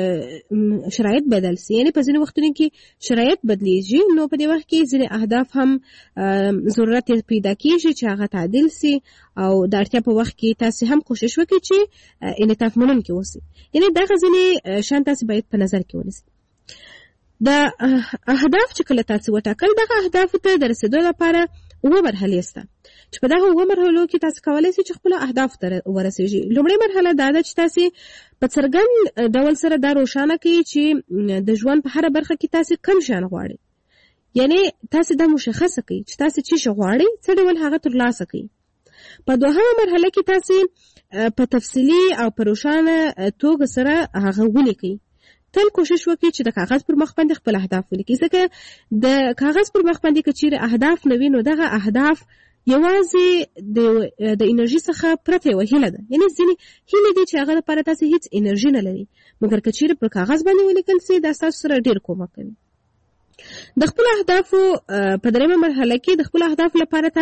شرایط بدل شي، یعنی په ځینې وختونو کې شرایط بدلیږي، نو په دې وخت کې ځینې اهداف هم ضرورت پیدا کېږي چې هغه تعدیل شي، او د اړتیا په وخت کې تاسو هم کوشش وکړئ چې انعطاف منونکي اوسئ. یعنی دغه ځینې شیان تاسو باید په نظر کې ونیسئ. د اهداف چې کله تاسو وټاکل، دغه اهدافو ته د رسیدو لپاره 9 مرحلې شته چې په دغه اوه مرحلو کې تاسو کولی شئ چې خپل اهداف ته ورسیږئ. لومړی مرحله دا ده چې تاسو په څرګند ډول سره دا روښانه کړئ چې د ژوند په هره برخه کې تاسو کوم شان غواړئ. یعنی تاسو دا مشخصه کړئ چې تاسو څه غواړئ، څه ډول هغه ترلاسه کړئ. په دوهمه مرحله کې تاسو په تفصیلي او په روښانه توګه سره هغه ولیکئ. تل کوشش وکړئ چې د کاغذ پر مخ باندې خپل اهداف ولیکئ، ځکه د کاغذ پر مخ باندې که چیرې اهداف نه وي نو دغه اهداف یوازې د انرژي څخه پرته یوه هیله ده. یعنې ځینې هیلې دي چې هغه لپاره تاسې هیڅ انرژي نه لري، مګر که چیرې پر کاغذ باندې ولیکل سي دا ستاسو سره ډېر کومک کوي. د خپل اهدافو په دریمه مرحله کې د خپل اهداف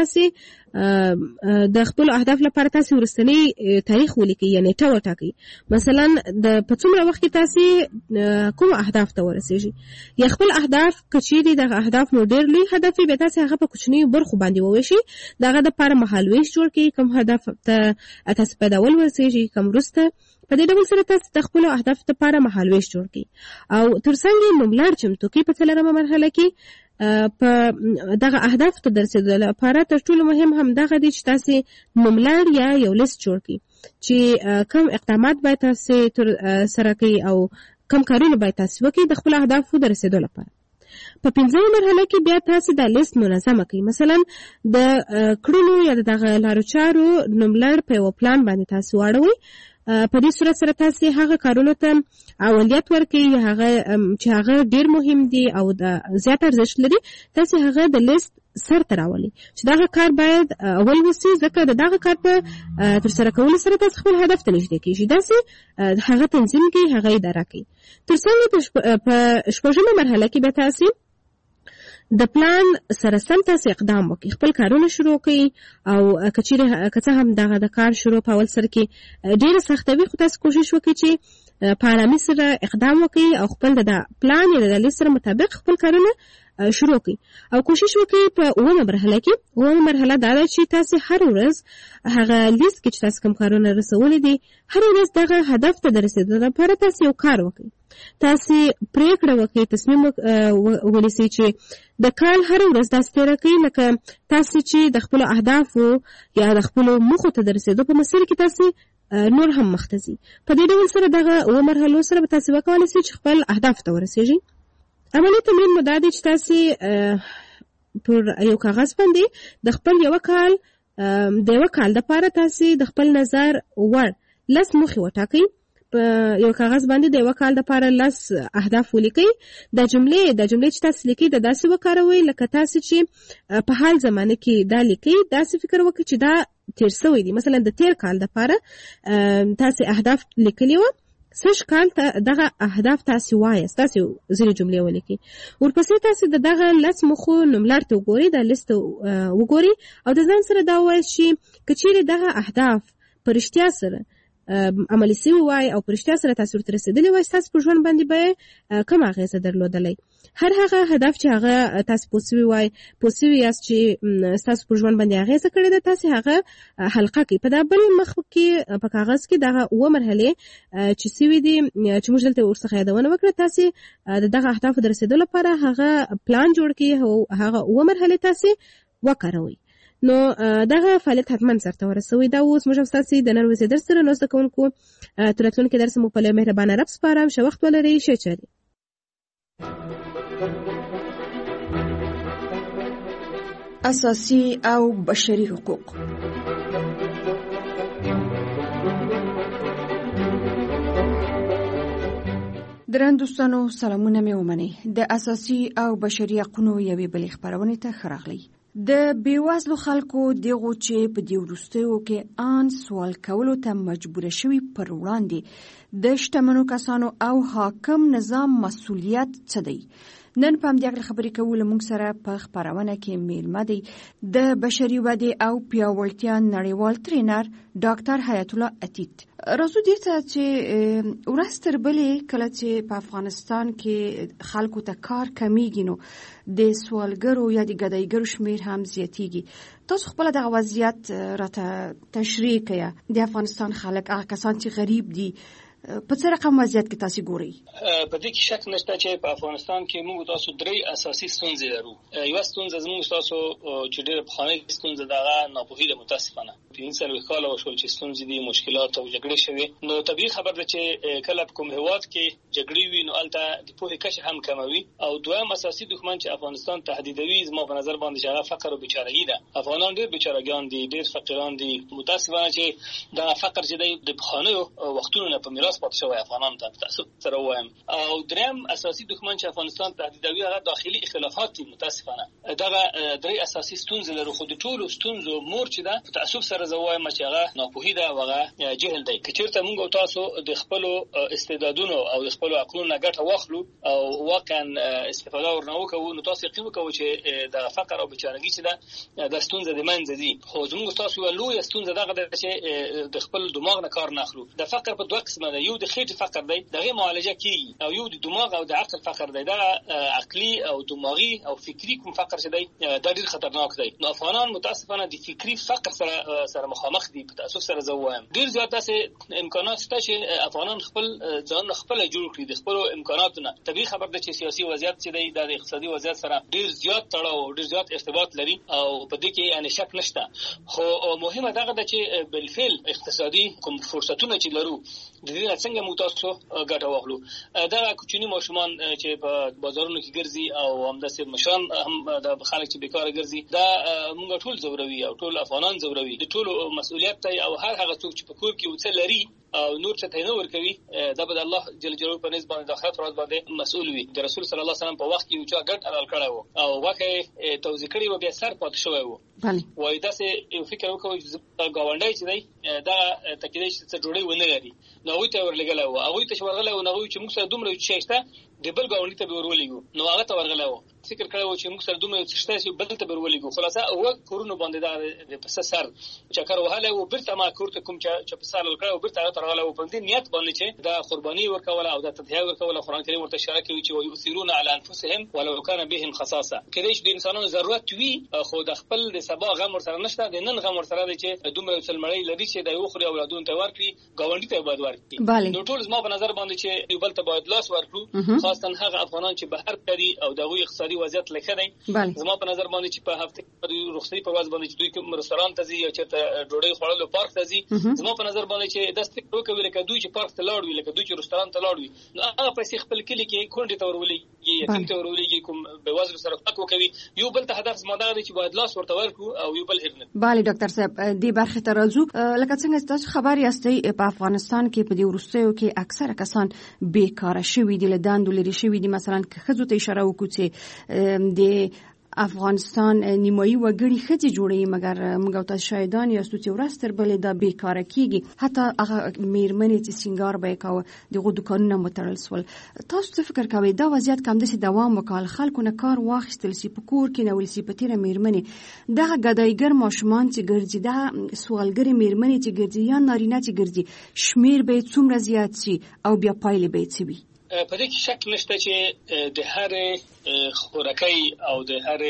لپاره تاسو ورستنی تاریخ ولیکئ، یعنی ټاو ټاکئ. مثلا په څومره وخت کې تاسو کوم اهداف ته ورسیږئ، یا خپل اهداف کچېرې د اهداف نو ډېر لوی هدف وي بیا تاسو هغه په کوچنیو برخو باندې وویشئ. دغه دپاره مهالویش جوړ کړئ، کوم هدف ته تاسو پیداول ورسیږئ، کوم وروسته. په دې ډول سره تاسو د خپلو اهدافو لپاره مهالویش جوړ کړئ او ترڅنګ یې نوملړ چمتو کړئ. په څلورمه مرحله کې په دغه اهدافو ته د رسېدو لپاره تر ټولو مهم هم دغه دی چې تاسو نوملړ یا یو لیست جوړ کړئ چې کوم اقدامات باید تاسو سره کوئ او کوم کارونه باید تاسو وکړئ د خپلو اهدافو د رسېدو لپاره. په پنځمه مرحله کې بیا تاسو دا لیست منظمه کړئ. مثلا د کړنو یا دغه لارو چارو نوملړ په یو پلان باندې تاسو واړوئ. په دې صورت سره تاسو هغه کارونو ته اولویت ورکړئ چې هغه ډېر مهم دي او د زیات ارزښت لري، تاسو هغه د لیست سر ته راولئ چې دغه کار باید اول وسي، ځکه د دغه کار په ترسره کولو سره تاسو خپل هدف ته نږدې کېږئ. داسې هغه تنظیم کړئ، هغه اداره کړئ. ترڅنګ په شپږمه مرحله کې بیا تاسو د پلان سره سم تاسو اقدام وکړئ، خپل کارونه شروع کړئ او که څه هم دغه د کار شروع په اول سر کې ډېره سخته وي، خو تاسو کوشش وکړئ چې په آرامۍ سره اقدام وکړئ او خپل د پلان یا د لیست سره مطابق خپل کارونه شروع کړئ. او کوشش وکړئ په اوومه مرحله کې، اوومه مرحله دا ده چې تاسو هر ورځ هغه لیست کې چې تاسو کوم کارونه رسولي دي هر ورځ دغه هدف ته د رسېدو لپاره تاسو یو کار وکړئ. تاسو پریکړه وکړئ، تصمیم ونیسئ چې د کال هر ورځ داسې تېره کړئ لکه تاسو چې د خپلو اهدافو یا د خپلو موخو ته د رسېدو په مسیر کې تاسو نور هم مخته ځئ. په دې ډول سره دغه اووه مرحلو سره به تاسو وکولی شئ چې خپل اهدافو ته ورسېږئ. عملي تمرین مو دا دی چې تاسو پر یو کاغذ باندې د خپل یوه کال دپاره تاسو د خپل نظر وړ 10 موخې وټاکئ. په یو کاغذ باندې د یوه کال دپاره 10 اهداف ولیکئ. دا جملې چې تاسو لیکئ د داسې وکاروئ لکه تاسو چې په حال زمانه کې دا لیکئ. داسې فکر وکړئ چې دا تیر سوی دی. مثلا د تیر کال دپاره تاسو اهداف لیکلي وه، سږ کال دغه اهداف تاسو وایاست، تاسو ځینې جملې ولیکئ. ورپسې تاسو د دغه 10 موخو نوملړ ته وګورئ، دا لیست وګورئ او د ځان سره دا ووایاست چې که چیرې دغه اهداف په رښتیا سره عملي سوي وای او په رښتیا سره تاسو ورته رسېدلي وای، ستاسو په ژوند باندې به کوم اغېزه درلودلی. هر هغه هدف چې هغه تاسو پوه سوي یاست چې ستاسو په ژوند باندې اغېزه کړې ده، تاسو هغه حلقه کړئ. په دا بل مخ کې په کاغذ کې دغه اووه مرحلې چې سوي دي چې موږ دلته ورڅخه یادونه وکړه، تاسو د دغه اهدافو د رسېدو لپاره هغه پلان جوړ کړئ او هغه اووه مرحلې تاسو وکاروئ. نو دغه فعالیت حتما سرته ورسوئ. دا اوس موږ ستاسو د نن ورځې درس سره نو زده کوونکو تر راتلونکي درس مو په مهربانه رب سپارم. ښه وخت ولرئ. ښه چارې. اساسي او بشري حقوق. درنو دوستانو، سلامونه مې ومنئ. د اساسي او بشري حقوقو یوې بلې خپرونې ته ښه راغلی. د بیوزلو خلکو دغو چې په دې وروستیو کې ان سوال کولو ته مجبور شوي پر وړاندې د شتمنو کسانو او حاکم نظام مسؤلیت څه دی؟ نن په همدې خبرې کوو. له موږ سره په خپرونه کې میلمه دی د بشري ودې او پیاوړتیا نړیوال ټرینر ډاکټر حیات الله عتیق. راځو دې ته چې ورځ تر بلې کله چې په افغانستان کې خلکو ته کار کمیږي نو د سوالګرو یا د ګدایګرو شمیر هم زیاتیږي. تاسو خپل دغه وضعیت راته تشریح کړئ. د افغانستان خلک هغه کسان چې غریب دي په څه رقم وضعیت کې تاسو ګوري؟ په دې کې شک نشته چې په افغانستان کې موږ تاسو درې اساسي ستونزې لرو. یو ستونزه زموږ تاسو چې ډېر پخوانۍ ستونزه دغه ناپوهي ده متاسفانه. 300 کال وشول چې ستونزې دي، مشکلات او جګړې شوي. نو طبيعي خبر ده چې کله په کوم هیواد کې جګړې وي نو الته د پوهې کچه هم کموي. او دویم اساسي دښمن چې افغانستان تهدیدوي زما په نظر باندې هغه فقر او بیچارهګي ده. افغانان ډېر بیچارهګان دي، ډېر فقیران دي. متاسفانه چې دا فقر چې د پخوانیو وختونو نه په میراث پاتې شوی افغانان ته تاسو سره وایم. او دریم اساسي دښمن چې افغانستان تهدیدوي هغه داخلي اختلافات دي. متاسفانه دغه درې اساسي ستونزې لرو. خو د ټولو ستونزو مور چې ده په تاسو سره زوایم چې هغه ناپوهي ده، هغه جهل دی. که چیرته موږ تاسو د خپل استعدادونو او د خپل عقلونو ګټه واخلو او واقعا استفاده ورنه وکړو نو تاسو یقین وکړئ چې د فقر او بیچارهګي چې ده د ستونزې د منځ دي. خو موږ تاسو لوی ستونزه دغه ده چې د خپل دماغ نه کار نه اخلو. د فقر په دوه قسمه ده، یو د خېټې فقر دی دغه معالجه کیږي، او یو د دماغ او د عقل فقر دی. دا عقلي او دماغي او فکری کوم فقر چې دی دا ډیر خطرناک دی. نو افغانان متاسفانه د فکری فقر سره مخامخ دي. په تاسو سره زوایم ډیر زیات داسې امکانات شته چې افغانان خپل ځان خپل جوړ کړي د خپل امکاناتونه. طبيعي خبر ده چې سیاسي وضعیت چې دی د اقتصادي وضعیت سره ډیر زیات تړاو، ډیر زیات ارتباط لري او په دې کې یعنی شک نشته. خو مهمه دغه ده چې بالفعل اقتصادي کوم فرصتونه چې لرو د دې څنګه موږ تاسو ګټه واخلو. دا کوچني ماشومان چې په بازارونو کې ګرځي او همداسې مشران هم د خلک چې بیکاره ګرځي دا موږ ټول زوروي او ټول افغانان زوروي. د ټولو مسؤلیت دی او هر هغه څوک چې په کور کې وڅ لري او نور څه ته نه ورکوي دا به الله جل جلاله په نسبت باندې د آخرت ورځ باندې مسؤل وي. د رسول صلی الله علیه وسلم په وخت کې یو چا ګډ عمل کړی و او واقع توزیع کړی و بیا سر پات شوی و. وای دا سه یو فکر وکوي گاونډي چې دی دا تکیدې چې جوړي ونه لري نو وي ته ورلګلا و او وي ته ورغلا و نو چې موږ سره دومره چې شته د بل گاونډي ته ورولېګو نو هغه ته ورغلا و فکر کړو چې موږ سره دومره چې شته چې بل ته ورولېګو خلاصه او کورونو باندې دا په سر چکر وهاله او برته ما کورته کوم چې په سر لکړو برته ترغلا و په دې نیت باندې چې دا قرباني ورکول او دا تضحیه ورکول قرآن کریم ورته اشاره کوي چې ويؤثرون على انفسهم ولو كان بهم خصاصه کله چې د انسانانو ضرورت وي خو د خپل د سبا غم ور سره نشته د نن غم ور سره دی چې دومره وسلمړی لري چې د یو خوري اولادونو ته ورکړي گاونډي ته باید ورکړي. نو ټول زما په نظر باندې چې یو بل ته باید لاس ورکړو خاصه هغه افغانان چې بهر کړي او دغه اقتصادي وضعیت لکه دی. زما په نظر باندې چې په هفته په رخصتي په ورځ باندې چې دوی کوم رستوران ته ځي یا چې ډوډۍ خوړلو پارک ته ځي زما په نظر باندې چې د ستګو کوي لکه دوی چې پارک ته لاړ وي لکه دوی چې رستوران ته لاړ وي نو هغه پیسې خپل کلی کې کونډه ته ورولېږي یتیم ته ورولېږي کوم به وزر سره فکر کوي یو بل ته هدف زما دا دی چې باید لاس ورته ورکړو او یو بل هرنه. bali ډاکټر صاحب دې برخه ته راځو لکه څنګه تاسو خبر یاستئ په افغانستان کې په دې وروستیو کې اکثره کسان بیکاره شوي دي له دندو لري شوي دي. مثلا که ښځو ته اشاره وکړو چې د افغانستان نیمایي وګړي ښځې جوړوي مګر موږ تاسو شاهدان یاستو چې ورځ تر بلې دا بیکاره کیږي حتی هغه میرمنې چې سینګار به یې کاوه دغه دوکانونه متړل سول. تاسو څه فکر کوئ دا وضعیت کوم داسې دوام وکړي خلکو نه کار واخیستل سي په کور کې نول سي په تیره میرمنې دغه ګدایګر ماشومان چې ګرځي دا سوالګرې میرمنې چې ګرځي یا نارینه چې ګرځي شمیر به څومره زیات سي او بیا پایلې به څه وي؟ په دې کې شک نشته چې د هر خوراکي او د هر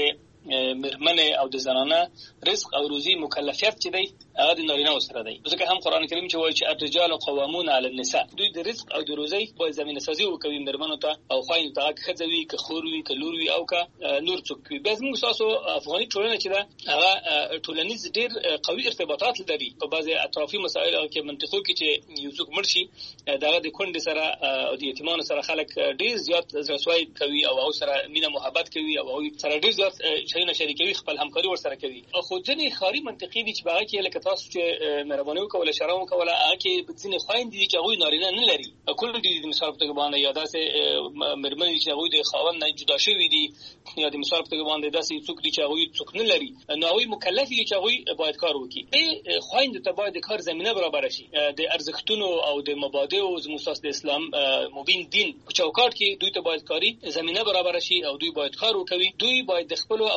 مرمنه او د زنانه رزق او روزي مکلفیت چې دی هغه د نارینه سره دی. ځکه هم قران کریم چې وایي چې الرجال قوامون علی النساء دوی د رزق او د روزي په زمينه سازي وکوي مرمنو ته او خوایند ته خځوي که خوروي که لوروي او که نور څوک وي. به موږ تاسو افغاني ټولنه چې دا هغه ټولنیز ډیر قوي ارتباطات لري په بعضي اطرافي مسایل کې منطقو کې چې یو څوک مرشي دغه د کونډې سره او د یتیمانو سره خلک ډیر زیات رسوای کوي او هغه سره مینه محبت کوي او هغه سره ډیر زیات شایونه شریکوي خپل همکاري ورسره کوي. خو ځینې خاري منطقي دي چې باغ کې لکه تاسو چې مهرباني وکول اشاره وکول هغه کې ځینې خويند دي چې هغه نارینه نه لري کله دي مثال په باندې یا داسې مرمنې چې هغه د خاوند نه جدا شوی دي یا د مثال په باندې داسې څوک دي چې هغه څوک نه لري نو هغه مکلف دي چې هغه باید کار وکړي. خويند ته باید کار زمينه برابر شي د ارزښتونو او د مبادئ او زموږ د اسلام مبین دین په چوکاټ کې دوی ته باید کاری زمينه برابر شي او دوی باید کار وکړي. دوی باید د خپل او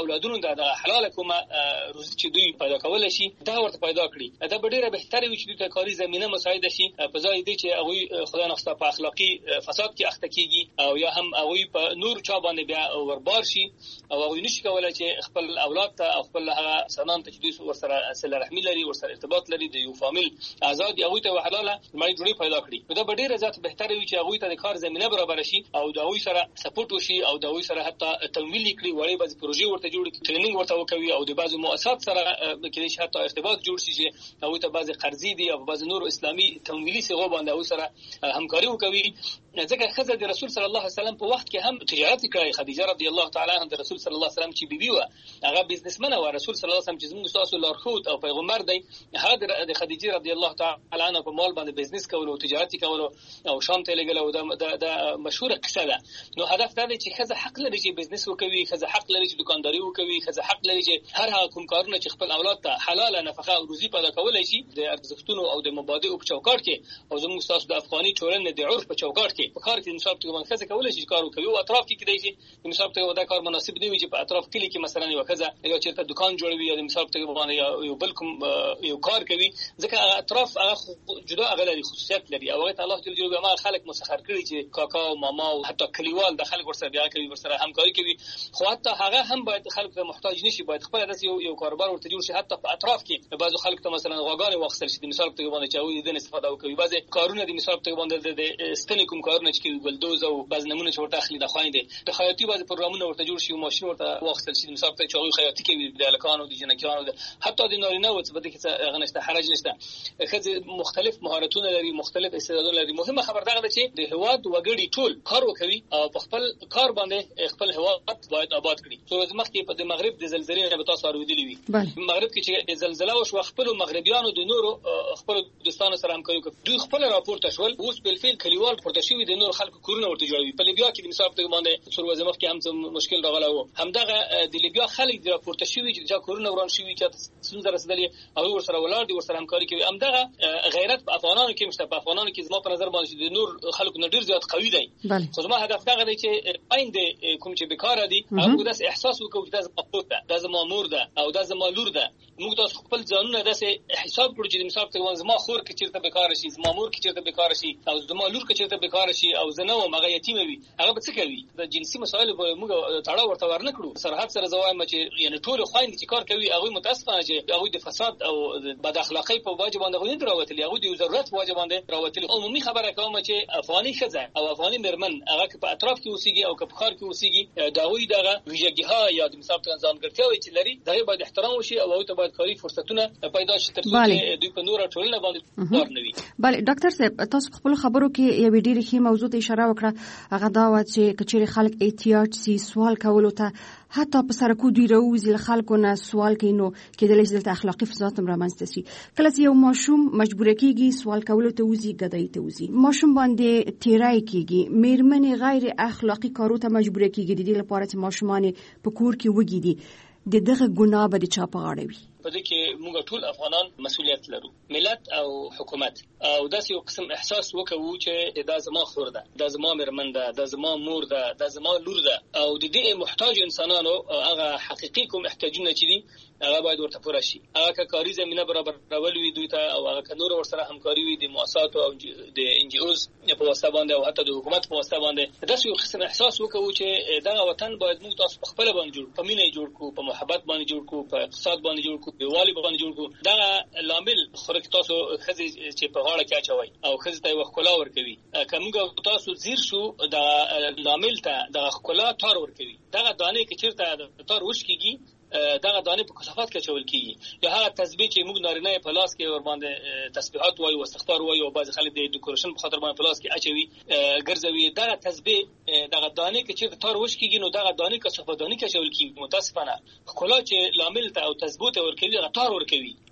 اولادونو د حلال کومه روزي چې دوی پیدا کول شي دا ورته پیدا کړي دا ډیره بهتره وي چې د کاري زمينه مساعده شي په ځای دی چې هغه خدای نخسته په اخلاقی فساد کې اخته کیږي او یا هم هغه په نور چا باندې بیا وربار شي او هغه نشي کولای چې خپل اولاد ته او خپل هغه سنان ته چې دوی ورسره صله رحمی لري ورسره ارتباط لري د یو فامیل آزاد هغه ته حلاله مړی جوړي پیدا کړي دا ډیره ذات بهتره وي چې هغه ته د کار زمينه برابر شي او د هغه سره سپورټ وشي او د هغه سره حتی تمویل کړي وړي بعض پروژې ورته جوړ کړي ټریننګ ورته وکوي او د بعضو مؤسسات سره کې شي حتی ارتباط جوړ شي چې هغه ته بعض قرضې دي او بعض نور اسلامي تمویلي صيغه باندې هغه سره همکاري وکوي ځکه خزه د رسول صلی الله علیه وسلم په وخت کې هم تجارت کړی خدیجه رضی الله تعالی عنها د رسول صلی الله علیه وسلم چې بیبي و هغه بزنسمن او رسول صلی الله علیه وسلم چې زموږ تاسو لارښود او پیغمبر دی هغه د خدیجه رضی الله تعالی عنها په مال باندې بزنس کول او تجارت کول او شام ته لګل او د مشهور قصه ده نو هدف دا دی چې خزه حق لري چې بزنس وکوي خزه حق لري چې دکانداري وکوي خزه حق لري چې هر هغه کوم کارونه چې خپل اولاد ته حلاله نفقه او روزي پیدا کولای شي د ارزښتونو او د مبادئ په چوکاټ کې او زموږ تاسو د افغاني ټولنې د عرف په چوکاټ کې په کار کې انصاف ته باندې کولای شي کار وکوي او اطراف کې کېدای شي مثال ته دا کار مناسب دی چې په اطراف کې کې مثلا یو خزه یا چیرته دکان جوړوي یا مثال ته باندې یو بل کوم یو کار کوي ځکه اطراف هغه جدا غلري خصوصیت لري او هغه الله جل جلاله ما خلک مسخر کړی چې کاکا او ماما او حتی کلیوال د خلک ورسره بیا کوي ورسره همکاري کوي خو حتی هغه هم باید خلک ته محتاج نشي باید خپل داس یو کاروبار ورته جوړ شي حتی په اطراف کې بعضو خلک ته مثلا غواګانې واخصل شي مثال ته باندې چې او د استفاده وکوي بعضی کارونه د مثال ته باندې د ستنې کوم کارونه چې بلدوز او بعض نمونه چې ورته اخلي د خويندې د خیاطي بعض پروګرامونه ورته جوړ شي او ماشين ورته واخصل شي مثال ته چې او خیاطي کوي د الکانو د جنکانو حتی د نارینه او څه بده کې غنښت حرج نشته خځه مختلف مهارتونه لري مختلف استعدادونه لري مهمه خبر دا ده چې د هواد وګړي ټول کار وکوي او په خپل کار باندې خپل هواد باید آباد کړي څو ځمخ کې په د مغرب د زلزلې نه به تاسو اوریدلی وي مغرب کې چې زلزلہ وشو خپل مغربيانو د نورو خپل دوستانو سره همکاري کوي دوی خپل راپورټ شول اوس بل فعل کلیوال پورته شوی د نور خلکو کورونه ورته جوړوي په لیبیا کې د مثال په باندې څو ځمخ کې هم مشکل راغلی وو همدغه د لیبیا خلک د راپورټ شوی چې کورونه وران شوی چې څنګه رسیدلې او ورسره ولار دي ورسره همکاري کوي همدغه غیرت په افغانانو کې مشته په افغانانو کې زما په نظر باندې د نور خلکو نه ډیر زیات قوي دی خو زما هدف دا دی چې آینده کوم چې بیکاره دي هغه داس احساس وکړي چې دا زما خپل ده دا زما مور ده او دا زما لور ده موږ تاسو خپل ځانونه داسې حساب کړو چې مثال ته زما خور کې چیرته بیکاره شي زما مور کې چیرته بیکاره شي او زما لور کې چیرته بیکاره شي او زنه او مغه یتیم وي هغه به څه کوي د جنسي مسایل به موږ تاړه ورته ورنکړو سرحد سره زوایم چې یعنی ټول خويند چې کار کوي هغه متاسفانه چې هغه د فساد او بد اخلاقی په واجب باندې غوښتل راوتلی هغه د ضرورت په واجب باندې راوتلی عمومي خبره کوم چې افغاني خزه او افغاني مرمن هغه په اطراف کې اوسېږي او په خار کې اوسېږي دا وی دغه ویژګیها یا د مثال ته ځانګړتیاوې چې لري دا باید احترام وشي او هغه ته باید کاري فرصتونه پیدا شي ترڅو چې دوی په نور ټولنه باندې کار نه وي بله ډاکټر صاحب تاسو خپل خبرو کې یو ډېر ښه موضوع ته اشاره وکړه هغه دا و چې کچېرې خلک احتیاج سي سوال کولو ته حتی په سرکو دوی راوځي له خلکو نه سوال کوي نو کېدلی شي دلته اخلاقي فساد هم رامنځته شي کله چې یو ماشوم مجبور کېږي سوال کولو ته وځي ګدای ته وځي ماشوم باندې تیرای کېږي میرمنې غیر اخلاقي کارو ته مجبور کېږي د دې لپاره چې ماشومان په کور کې وګیدي د دغه ګناه به چا په غاړه وي په دې کې موږ ټول افغانان مسؤلیت لرو ملت او حکومت او داسې یو قسم احساس وکړو چې دا زما خور ده دا زما مرمن ده دا زما مور ده دا زما لور ده او د دې محتاج انسانانو هغه حقيقي کوم احتیاجونه چې دي هغه باید ورته پوره شي هغه کاري زمينه برابرول وي دوی ته او هغه نور ورسره همکاري وي د مؤسسات او د ان جي اوز په واسطه باندې او حتی د حکومت په واسطه باندې داسې یو قسم احساس وکړو چې دا وطن باید موږ تاسو په خپل باندې جوړ په مینه جوړ کو په محبت باندې جوړ کو په اقتصاد باندې جوړ کو په والی باندې جوړ کو دا لامل خورک تاسو خزي چې په غاړه کې اچوي او خزي ته وخلا ور کوي کومګه تاسو زیر شو دا لامل ته د خلا تار ور کوي دا دانه کې چیرته تار وش کیږي دغه دانه په کثافات کې چول کیږي یا هغه تسبیح چې موږ نارینه په لاس کې ور باندې تسبیحات وایي او استغفار وایي او بعض خلک د ډیکوریشن په خاطر باندې په لاس کې اچوي ګرځوي دغه تسبیح دغه دانه کې چې تار وش کیږي نو دغه دانه کثافات دانه کې چول کیږي متاسفانه خلا چې لامل ته او تثبوت ور کوي هغه تار ور کوي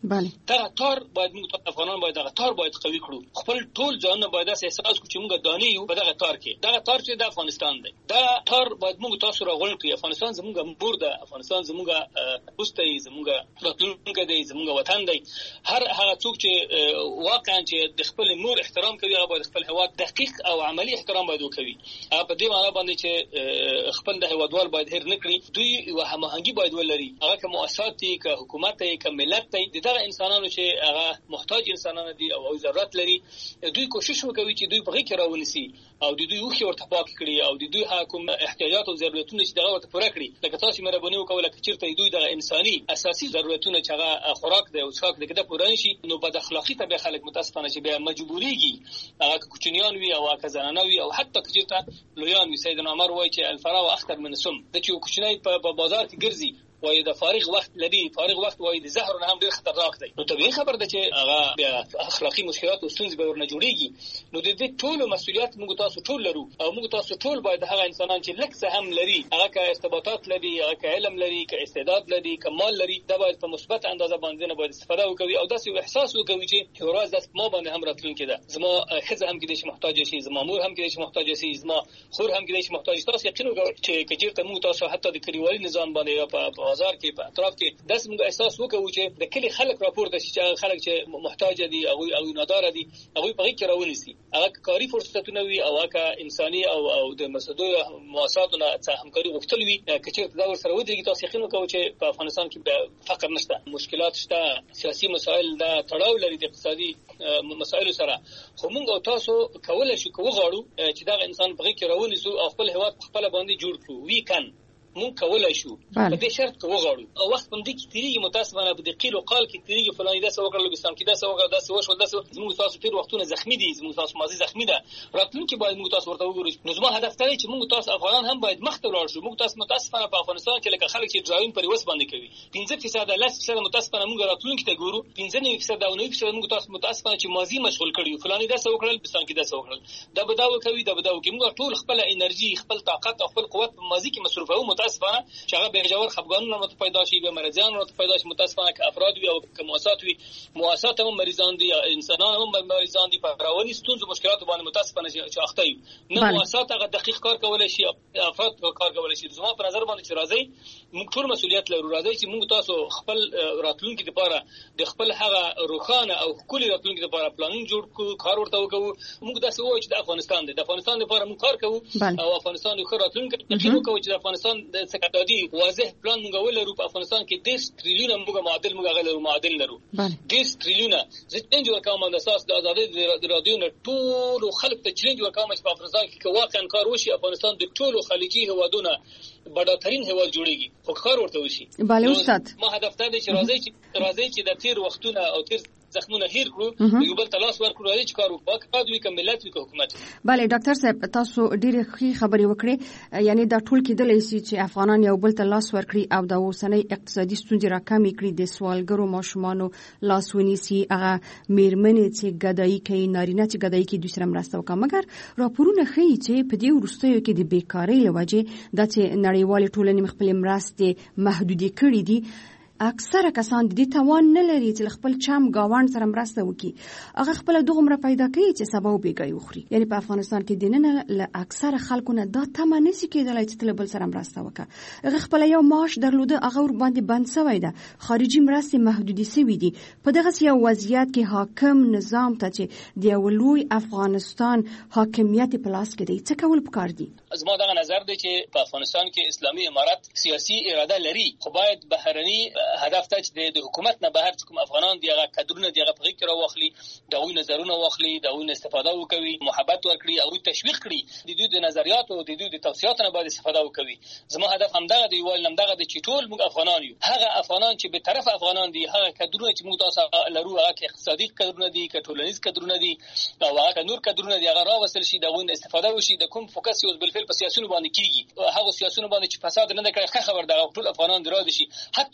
دا تار باید موږ افغانان باید دا تار باید قوي کړو، خپل ټول ځانونه باید احساس کړو چې موږ دانی یو په دغه تار کې. دغه تار چې د افغانستان دی، دا تار باید موږ تاسو راغونډ کړو. افغانستان زموږ مور ده، افغانستان زموږ پوسټي، زموږ راتلونکی دی، زموږ وطن دی. هر هغه څوک چې واقعا چې د خپل مور احترام کوي، هغه باید خپل هیواد دقیق او عملی احترام باید وکړي. هغه په دې معنی باندې چې خپل د هیوادوال باید هیر نه کړي. دوی یو هماهنګي باید ولري، هغه که مؤسسات دي، که حکومت دی، که ملت دی. دغه انسانانو چې هغه محتاج انسانان دي او ضرورت لري، دوی کوشش وکوي چې دوی په غي کې راونسي او دوی یو ورته پاک کړي او دوی حکومت احتیاجات او ضرورتونه چې دغه ورته پوره کړي. لکه تاسو مهرباني وکوله چې چیرته دوی د انساني اساسي ضرورتونه چې هغه خوراک دی او څښاک دی کده پوره نشي، نو بد اخلاقی ته به خلک متاسفانه چې به مجبوريږي هغه کوچنیان وي او هغه زنانه وي او حتی کچته لویان وي. سیدنا عمر وایي چې الفراو اخطر من السم، د چې کوچنی په بازار کې ګرځي وای د فارغ وخت لري، فارغ وخت وای د زهر نه هم ډیر خطرناک دی. نو طبيعي خبر ده چې هغه بیا اخلاقی مشکلات او ستونزې به ورنه جوړيږي. نو د دې ټول مسؤلیت موږ تاسو ټول لرو او موږ تاسو ټول باید هغه انسانان چې لکه څه هم لري، هغه که ارتباطات لري، هغه که علم لري، که استعداد لري، که مال لري، دا باید په مثبت اندازه باندې نه باید استفاده وکړي او داسې احساس وکړي چې ورځ داس ما باندې هم راتلونکي ده، زما خزه هم کې د محتاج شي، زما مور هم کې د محتاج شي، زما خور هم کې د محتاج. تاسو یقین وکړئ چې کجیرته موږ تاسو حتی د کلیوالي نظام باندې په بازار کې په اطراف کې داس موږ احساس وکړو چې د کلی خلک راپورته شي چې خلک چې محتاج دي او نادار دي، هغه په کې راونیسي. هغه کاری فرصتونه وي او هغه انساني او د مسدو مؤسساتونو همکاري غوښتل وي. کچې دا ور سره ودیږي. تاسو یقین وکړو چې په افغانستان کې فقر نشته، مشکلات شته، سیاسي مسایل دا تړاو لري د اقتصادي مسایلو سره. خو موږ تاسو کولای شو وغواړو چې دا انسان په کې راونیسو او خپل هیواد خپل باندې جوړ کړو. وی کان مونږ کولای شو په دې شرط کې وغواړو او وخت هم دې کې تیریږي متاسفانه په دې قیل او قال کې تیریږي فلاني دا څه وکړل لوبستان کې دا څه وکړل دا څه وشو دا څه زموږ تاسو تیر وختونه زخمی دي، زموږ تاسو ماضي زخمی ده. راتلونکي باید موږ تاسو ورته وګورو. نو زما هدف دی چې موږ تاسو افغانان هم باید مخ ته ولاړ شو. موږ تاسو متاسفانه په افغانستان کې لکه خلک چې ډراون پر وس باندې کوي 15% لس متاسفانه موږ راتلونکي ته ګورو 15% او 9% موږ تاسو متاسفانه چې ماضي مشغول کړیو فلاني دا څه وکړل لوبستان کې دا څه وکړل دا بداو کوي دا بداو کوي. موږ ټول خپل انرژي خپل طاقت او خپل قوت په ماضي کې مصرفو متاسفانه چې هغه به جوړ خفګانونه مت پیدا شي، به مرزيان مت پیدا شي. متاسفانه که افراد وي او که مؤسسات وي، مؤسسات هم مریضان دي، انسانان هم مریضان دي، په رواني ستونزو مشکلات باندې متاسفانه چې اخته وي. نه مؤسسات هغه دقیق کار کولای شي، افراد کار کولای شي. زما په نظر باندې چې راځي موږ ټول مسؤلیت لرو. راځي چې موږ تاسو خپل راتلونکي لپاره د خپل هغه روخانه او کلی راتلونکي لپاره پلان جوړ کړو، کار ورته وکړو. موږ داسې وایو چې د افغانستان دی، د افغانستان لپاره موږ کار کوو او افغانستان یو راتلونکي تقریبا کوو چې د افغانستان د سکتادي واضح پلان موږ ولرو. په افغانستان کې 10 تریلیون موږ معادل موږ غلرو معادل لرو 10 تریلیون. زه چینج ورکوم د اساس د ازادي د رادیو نه ټول خلک ته چینج ورکوم چې په افغانستان کې واقعا کار وشي. افغانستان د ټولو خلیجي هوادونو بډاترین هواد جوړیږي خو کار ورته وشي. بله استاد، ما هدف ته دی چې راځي چې د تیر وختونه او تیر زخمونه هیر کړو، یو بل تلاش ورکړو، راځي چې کار وکړو، کار دوی کوم ملت وي حکومت. بله ډاکټر صاحب، تاسو ډېرې ښې خبرې وکړې. یعنی دا ټول کېدلی شي چې افغانان یو بل ته لاس ورکړي او د اوسنۍ اقتصادي ستونزې راکمې کړي، د سوالګرو ماشومانو لاس ونیسي، هغه میرمنې چې ګدایي کوي، نارینه چې ګدایي کوي، دوی سره مرسته وکړي. مګر راپورونه ښیي چې په دې وروستیو کې د بیکارۍ له وجې دا چې نړیوالې ټولنې خپلې مرستې محدودې کړي دي، اکثره کسان د دې توان نه لري چې خپل چم گاوند سره مرسته وکړي. هغه خپل دغه پیدا کوي چې سبا وبېګي وخوري. یعنی په افغانستان کې دننه له اکثره خلکو نه دا تمه نشي کېدلای چې تل بل سره مرسته وکړي. هغه خپل یو معاش درلوده، هغه ور باندې بند شوی ده، خارجي مرستې محدودې شوې دي. په دغه یو وضعیت کې حاکم نظام ته چې د لوی افغانستان حاکمیت په لاس کې دی، څه کول پکار دي؟ زما دغه نظر دی چې په افغانستان کې اسلامي امارت سیاسي اراده لري، خو باید بهرني هدف ته چې د حکومت نه بهر کوم افغانان دی هغه کډرونه دی هغه په کې راوخلي، دغه نظرونه واخلي، دغه استفاده وکوي، محبت ورکړي او تشویق کړي، د دوی د نظریات او د دوی د توصياتو نه باید استفاده وکوي. زما هدف همدغه دی، ویل همدغه دی چې ټول موږ افغانان یو. هغه افغانان چې به طرف افغانان دي، هغه کډرونه چې موږ تاسو لرو، هغه اقتصادي کډرونه دي، ټولنیز کډرونه دي او هغه نور کډرونه دی هغه راوصل شي، دغه استفاده وشي. د کوم فوکس یو بل فعل په سیاسيونو باندې کیږي، هغه سیاسيونو باندې چې فساد نه کوي خبر دغه ټول افغانان دراد شي. حتی چې فساد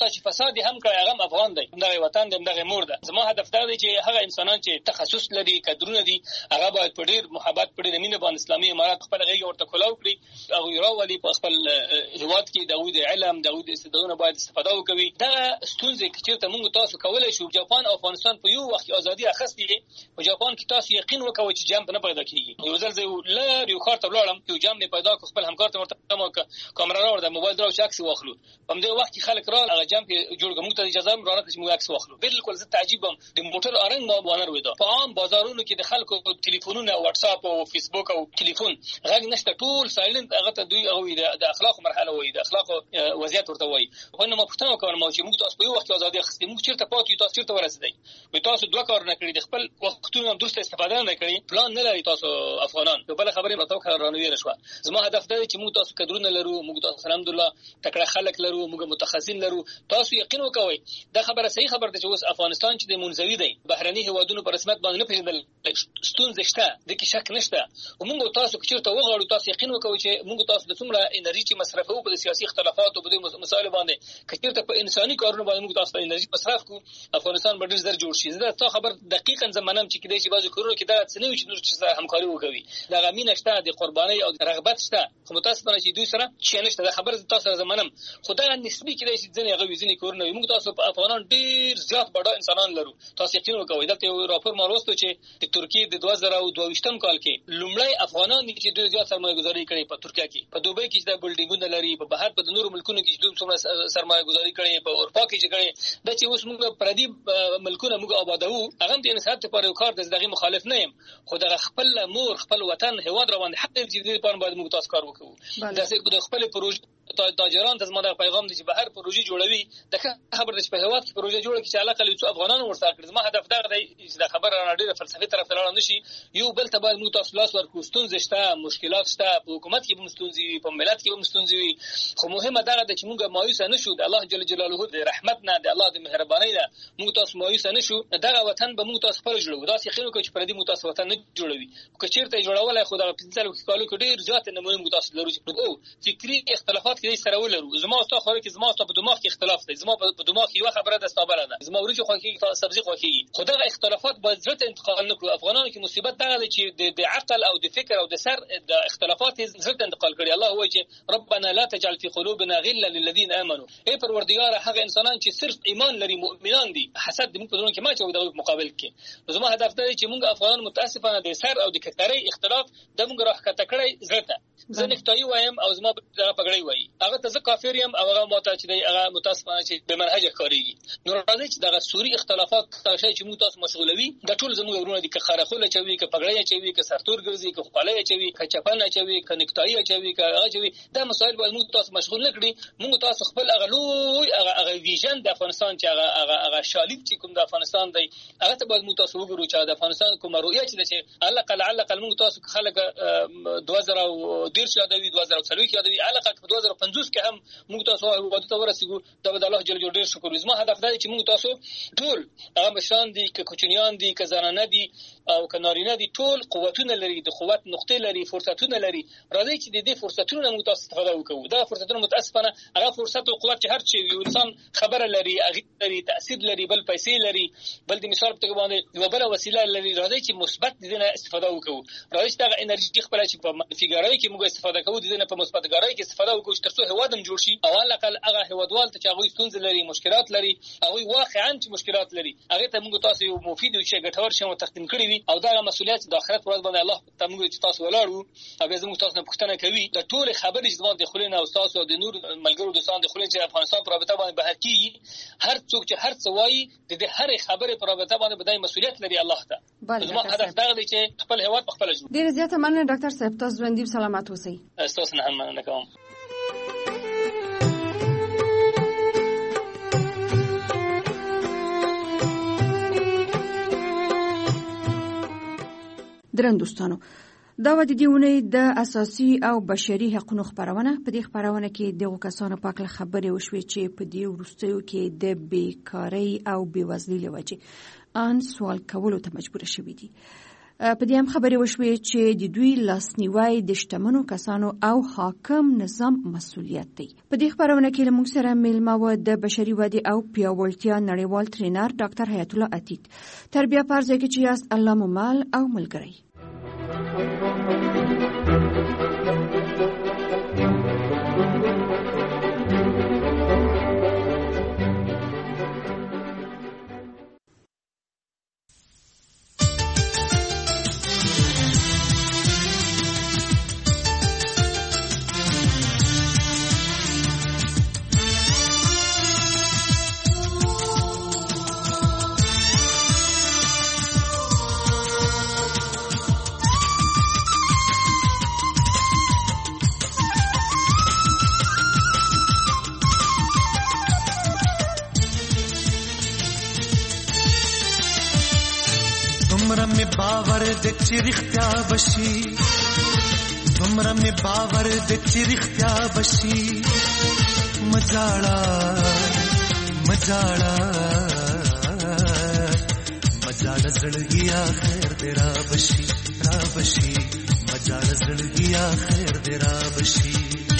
استاد هم کړی هغه افغان دی، دغه وطن دی، دغه مور ده. زما هدف دا دی چې هغه انسانان چې تخصص لري، کډرونه دي، هغه باید په ډیر محبت په ډیر مینه باندې اسلامي امارات خپل غږ ورته کولاو کړي او راولي په خپل هیواد کې د علم د استعدادونو باید استفاده وکړي. دا ستونزې چې موږ تاسو کولای شو جاپان او افغانستان په یو وخت ازادي اخیستې په جاپان کې تاسو یقین وکوي چې جام نه پیدا کیږي. یو ځل زه یو کار ته ولاړم چې جام نه پیدا کو، خپل همکار ته ورته کیمرا راوړم، موبایل درو چې عکس واخلو. په دې وخت کې خلک را هغه جام کې جوړ کوم ته اجازه هم راکړي چې موږ عکس واخلو. بالکل زه تعجبم د موټر ارنګ ما بانر وېدا په عام بازارونو کې د خلکو ټلیفونونه واتس اپ او فیسبوک او ټلیفون غږ نشته، ټول سایلنت. هغه ته دوی او د اخلاق مرحله وایي، د اخلاق وضعیت ورته وایي. خو نو مفتنه کوم چې موږ تاسو په یو وخت ازادي اخیستې، موږ چیرته پاتې تاسو چیرته ورسېدای؟ وي تاسو دوه کار نه کړی، د خپل وختونو درسته استفاده نه کړی، پلان نه لري تاسو افغانان. په بل خبره متو کارانوي رشوه. زما هدف دا چې موږ تاسو کډرونه لرو، موږ تاسو الحمدلله تکړه خلک لرو، موږ متخصصین لرو. تاسو یقین وکوي دا خبره صحیح خبره ده چې اوس افغانستان چې د منځوي دی بهرني هوادونو په رسمیت باندې نه پیژندل ستونزې شته، د کې شک نشته. او موږ تاسو چې ته وغواړو تاسو یقین وکوي چې موږ تاسو د څومره انرژي چې مصرفو په سیاسي اختلافاتو په دې مسایلو باندې کچیرته په انساني کارونو باندې موږ تاسو انرژي مصرف کو، افغانستان به ډیر زر جوړ شي. زه تاسو خبر دقیقاً زمانم چې کېدای شي بعضی کورونو کې دا څنګه چې نور چې همکاري وکوي، دا غمینه شته، د قرباني او رغبت شته. خو متاسفانه چې دوی سره چې نشته، دا خبر تاسو زمانم خدای نسبی کېدای شي ځنې هغه وزنی کورونه. موږ تاسو په افغانان ډیر زیات بډا انسانان لرو. تاسو یقین وکوي دا یو راپور ما وروسته چې د ترکیې د 2022 کال کې لومړی افغانان چې ډیر زیات سرمایه‌ګذاري کړې په ترکیه کې، په دوبۍ کې چې د بلډینګونو لري، په بهر په نورو ملکونو کې چې دوی څومره سرمایه‌ګذاري کړې، په اروپا کې چې کړې، دا چې اوس موږ پردي ملکونه موږ آبادو. هغه د انسانیت لپاره یو کار دغه مخالف نه یم، خو دغه خپل مور خپل وطن هیواد روان حق دې په باندې موږ تاسو کار وکړو. د خپل پروژې تاجران ته زما د پیغام دی چې بهر پروژې جوړوي، د خبر د په هیواد کې پروژې جوړه کې چې علاقه لې څو افغانانو ورسره کړی. زما هدف دا دی چې د خبره راډیو فلسفي طرف ته لاړ نشي، یو بل ته باید موږ تاسو لاس ورکو. ستونزې شته، مشکلات شته، په حکومت کې هم ستونزې وي، په ملت کې هم ستونزې وي، خو مهمه دا ده چې موږ مایوس نه شو. د الله جل جلاله د رحمت نه، د الله د مهرباني نه موږ تاسو مایوس نه شو. دغه وطن به موږ تاسو خپل جوړو. دا څه خیر کوي چې پردي موږ تاسو وطن نه جوړوي. که چیرته جوړولای خو دا 15 کالو کې ډیر زیات نمونه موږ تاسو لرو چې او فکری اختلافات کې سره ولرو. زما تاسو خو کې زما په دماغ کې اختلاف دی، زما په دماغ کې یو خبره ده ستابره ده، زما ورچې خو کې سبزي خو کې. خدای اختلافات باید زړه انتقال نکړو. افغانانو کې مصیبت دا دی چې د عقل او د فکر او د سر د اختلافات زړه انتقال کړي. الله وایي چې ربنا لا تجعل في قلوبنا غلا للذين امنوا. ای پروردگار هغه انسانان چې صرف ایمان لري، مؤمنان دي، حسد دې موږ په دونه کې ما چې د مقابل کې. زما هدف دی چې موږ افغانان متاسفانه د سر او د کتري اختلاف د موږ راخته کړی زړه. زه نفتایی وایم او زما دغه پګړی وایي، هغه ته زه کافر یم او هغه ماته چې هغه متاسفانه چې به منهج کاریږي. نو راځي چې دغه سوري اختلافات شای چې موږ تاسو مشغولوي، د ټول زموږ ورونه دي، که خرخوله چوي، که پګړی چوي، که سرتور ګرځي، که خپلای چوي، که چپنه چوي، که نکتایی چوي، که هغه چوي. دا مسائل باید موږ تاسو مشغول نه کړي. موږ تاسو خپل هغه لوی هغه ویژن د افغانستان چې هغه شالید چې کوم د افغانستان دی، هغه ته باید موږ تاسو وګورو چې د افغانستان کوم رؤیه چې علقه موږ تاسو خلک 2013 یادوي، 2040 یادوي، علقه 2050 کې هم موږ تاسو وادي ته ورسېږو. دا به د الله جل جلاله شکر. زما هدف دا دی چې موږ تاسو ټول هغه مشران دي، که کوچنیان دي، که زنانه دي او که نارینه دي، ټول قوتونه لري، د قوت نقطې لري، فرصتونه لري. راځي چې د دې فرصتونو موږ تاسو استفاده وکړو. دا فرصتونه متاسفانه هغه فرصت او قوت چې هر چی یو انسان خبره لري، هغه لري، تاثیر لري، بل پیسې لري، بل د مثال په توګه باندې یو بل وسیله لري. راځي چې مثبت دې نه استفاده وکړو. راځي چې دا انرژي خپل چې په منفیګرای کې موږ استفاده کوو، دې نه په مثبتګرای کې استفاده وکړو چې ترڅو هوادم جوړ شي. او علاقه هغه هوادوال ته چې هغه ستونزې لري، مشکلات لري، هغه واقعا چې مشکلات لري، هغه ته موږ تاسو یو مفید او شي ګټور شي تقدیم کړی وي. او دا مسؤلیت د آخرت پر ورځ باندې الله ته موږ چې تاسو ولاړو او زموږ تاسو نه پوښتنه کوي د ټول خبرې چې د خلینو او تاسو د نور ملګرو دوستان د خلینو چې افغانستان پر رابطه باندې بحث کیږي، هر څوک چې هر څه وایي د هر خبرې پر رابطه باندې بدای مسؤلیت لري الله ته. زما هدف دا دی چې خپل هیواد په خپل جوړ. ډیر زیاته مننه ډاکټر صاحب، تاسو ژوندۍ سلامات اوسئ. تاسو نه هم مننه کوم. درنو دوستانو، دا و د دې اونۍ د اساسي او بشري حقوقو خبرونه. په دې خبرونه کې دغه کسانو په اړه خبرې وشوې چې په دې وروستیو کې د بیکاری او بېوزلۍ له وجې ان سوال کولو ته مجبور شوي دي. په دې هم خبرې وشوې چې د دوی لاسنیوی د شتمنو کسانو او حاکم نظام مسؤلیت دی. په دې خبرونه کې موږ سره میلمه و د بشري ودې او پیاوړتیا نړیوال ټرینر ډاکټر حیات الله عتیق. تربیه پرځای کې چې یاست الله مو مال او ملګری. باور د چریختیا بشي دومره می باور د چریختیا بشي مجاړه مجاړه مجاړه زړګیا خیر دې را بشي را بشي مجاړه زړګیا خیر دې را بشي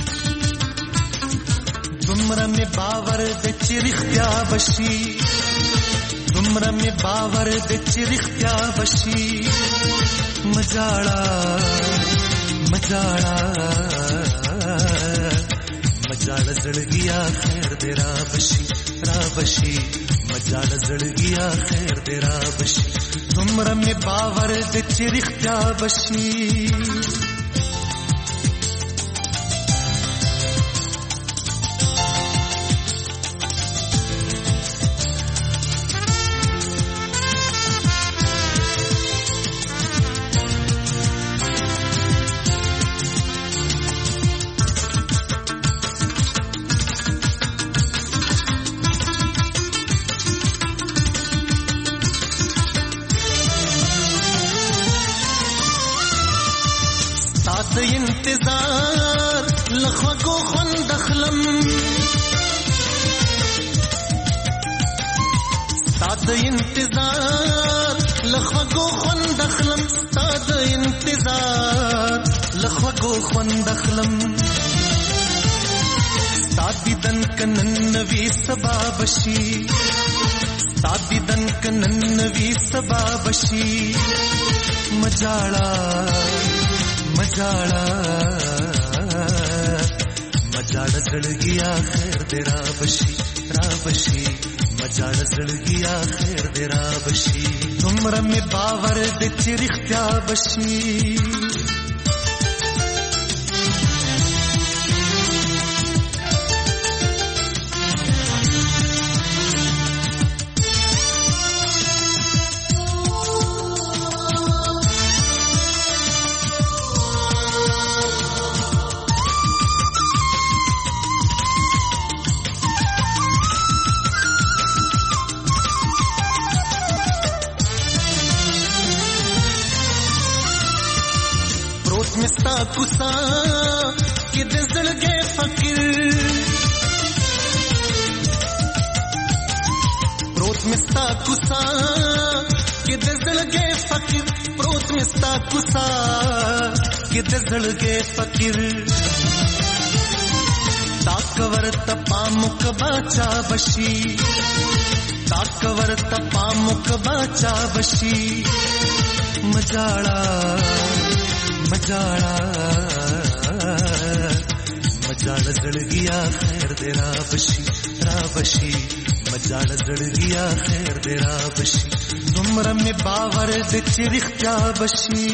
دومره می باور د چریختیا بشي دومره می باور د چریختیا بشي مجاړه مجاړه مجاړه زړګیا خیر دې را بشي را بشي مجاړه زړګیا خیر دې را بشي دومره می باور د چریختیا بشي انتظار لخوگو خوند اخلم ستاد انتظار لخوگو خوند اخلم ستاد انتظار لخوگو خوند اخلم ستاد دیدن کنن وی سبا بشي ستاد دیدن کنن وی سبا بشي مجاړه مجاړه مجاړه زړګیا خیر دې را بشي را بشي مجاړه زړګیا خیر دې را بشي دومره می باور د چریختیا بشي مستا کوسا کې د زړګې فقیر پروت مستا کوسا کې د زړګې فقیر پروت مستا کوسا کې د زړګې فقیر تاکور تپا مک باچا بشي تاکور تپا مک باچا بشي مجاړه مجاړه مجاړه زړګیا خیر دې را بشي را بشي مجاړه زړګیا خیر دې را بشي دومره می باور د چریختیا بشي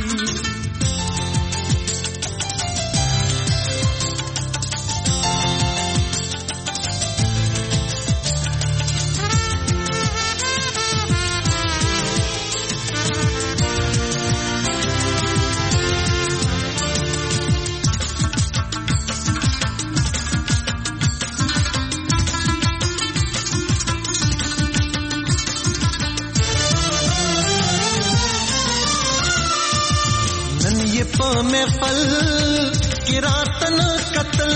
محفل کی راتن قتل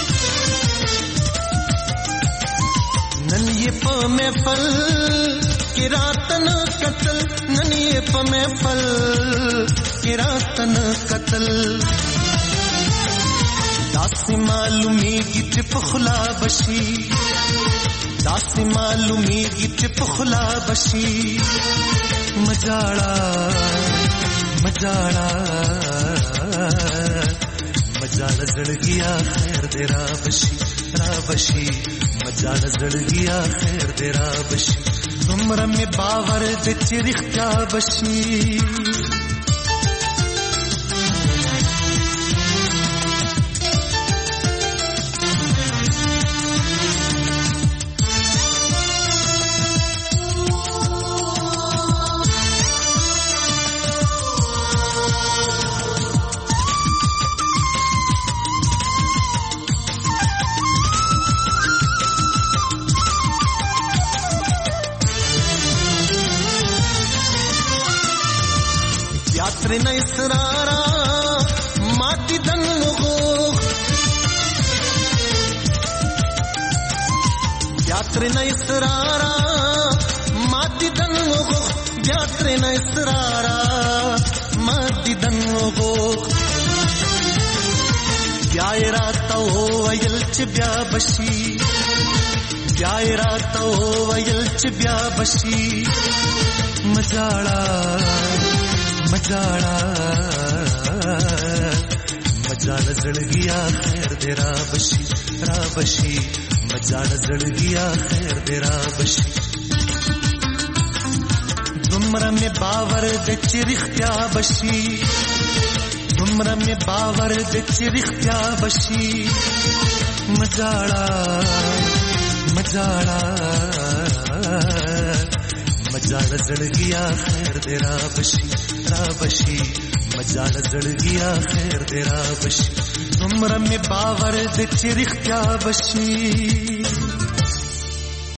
نن یہ پا محفل कि रातन कतल ननिए पमे पल कि रातन कतल दासी मालूमी की टिप खुला बशी दासी मालूमी की टिप खुला बशी मजाड़ा मजाड़ा मजाड़ा जड़ गया खैर दे राबशी राबशी मजाड़ा जड़ गया खैर दे राबशी तुमरा में बावर दे चिरिख क्या बशी यात्रे न इसरारा माटी दन गो यात्रे न इसरारा माटी दन गो यात्रे न इसरारा माटी दन गो यायरा तो वयल च ब्या बशी यायरा तो वयल च ब्या बशी मजाड़ा मजाड़ा मजाड़ा जड़ गया खैर दे राबशी राबशी मजाड़ा जड़ गया खैर दे राबशी तुमरा में बावर दे चिरिख क्या बशी तुमरा में बावर दे चिरिख क्या बशी मजाड़ा मजाड़ा मजाड़ा जड़ गया खैर दे राबशी राबशी मजाड़ा जड़ गया खैर दे राबशी तुमरा में बावर दे चिरिख क्या बशी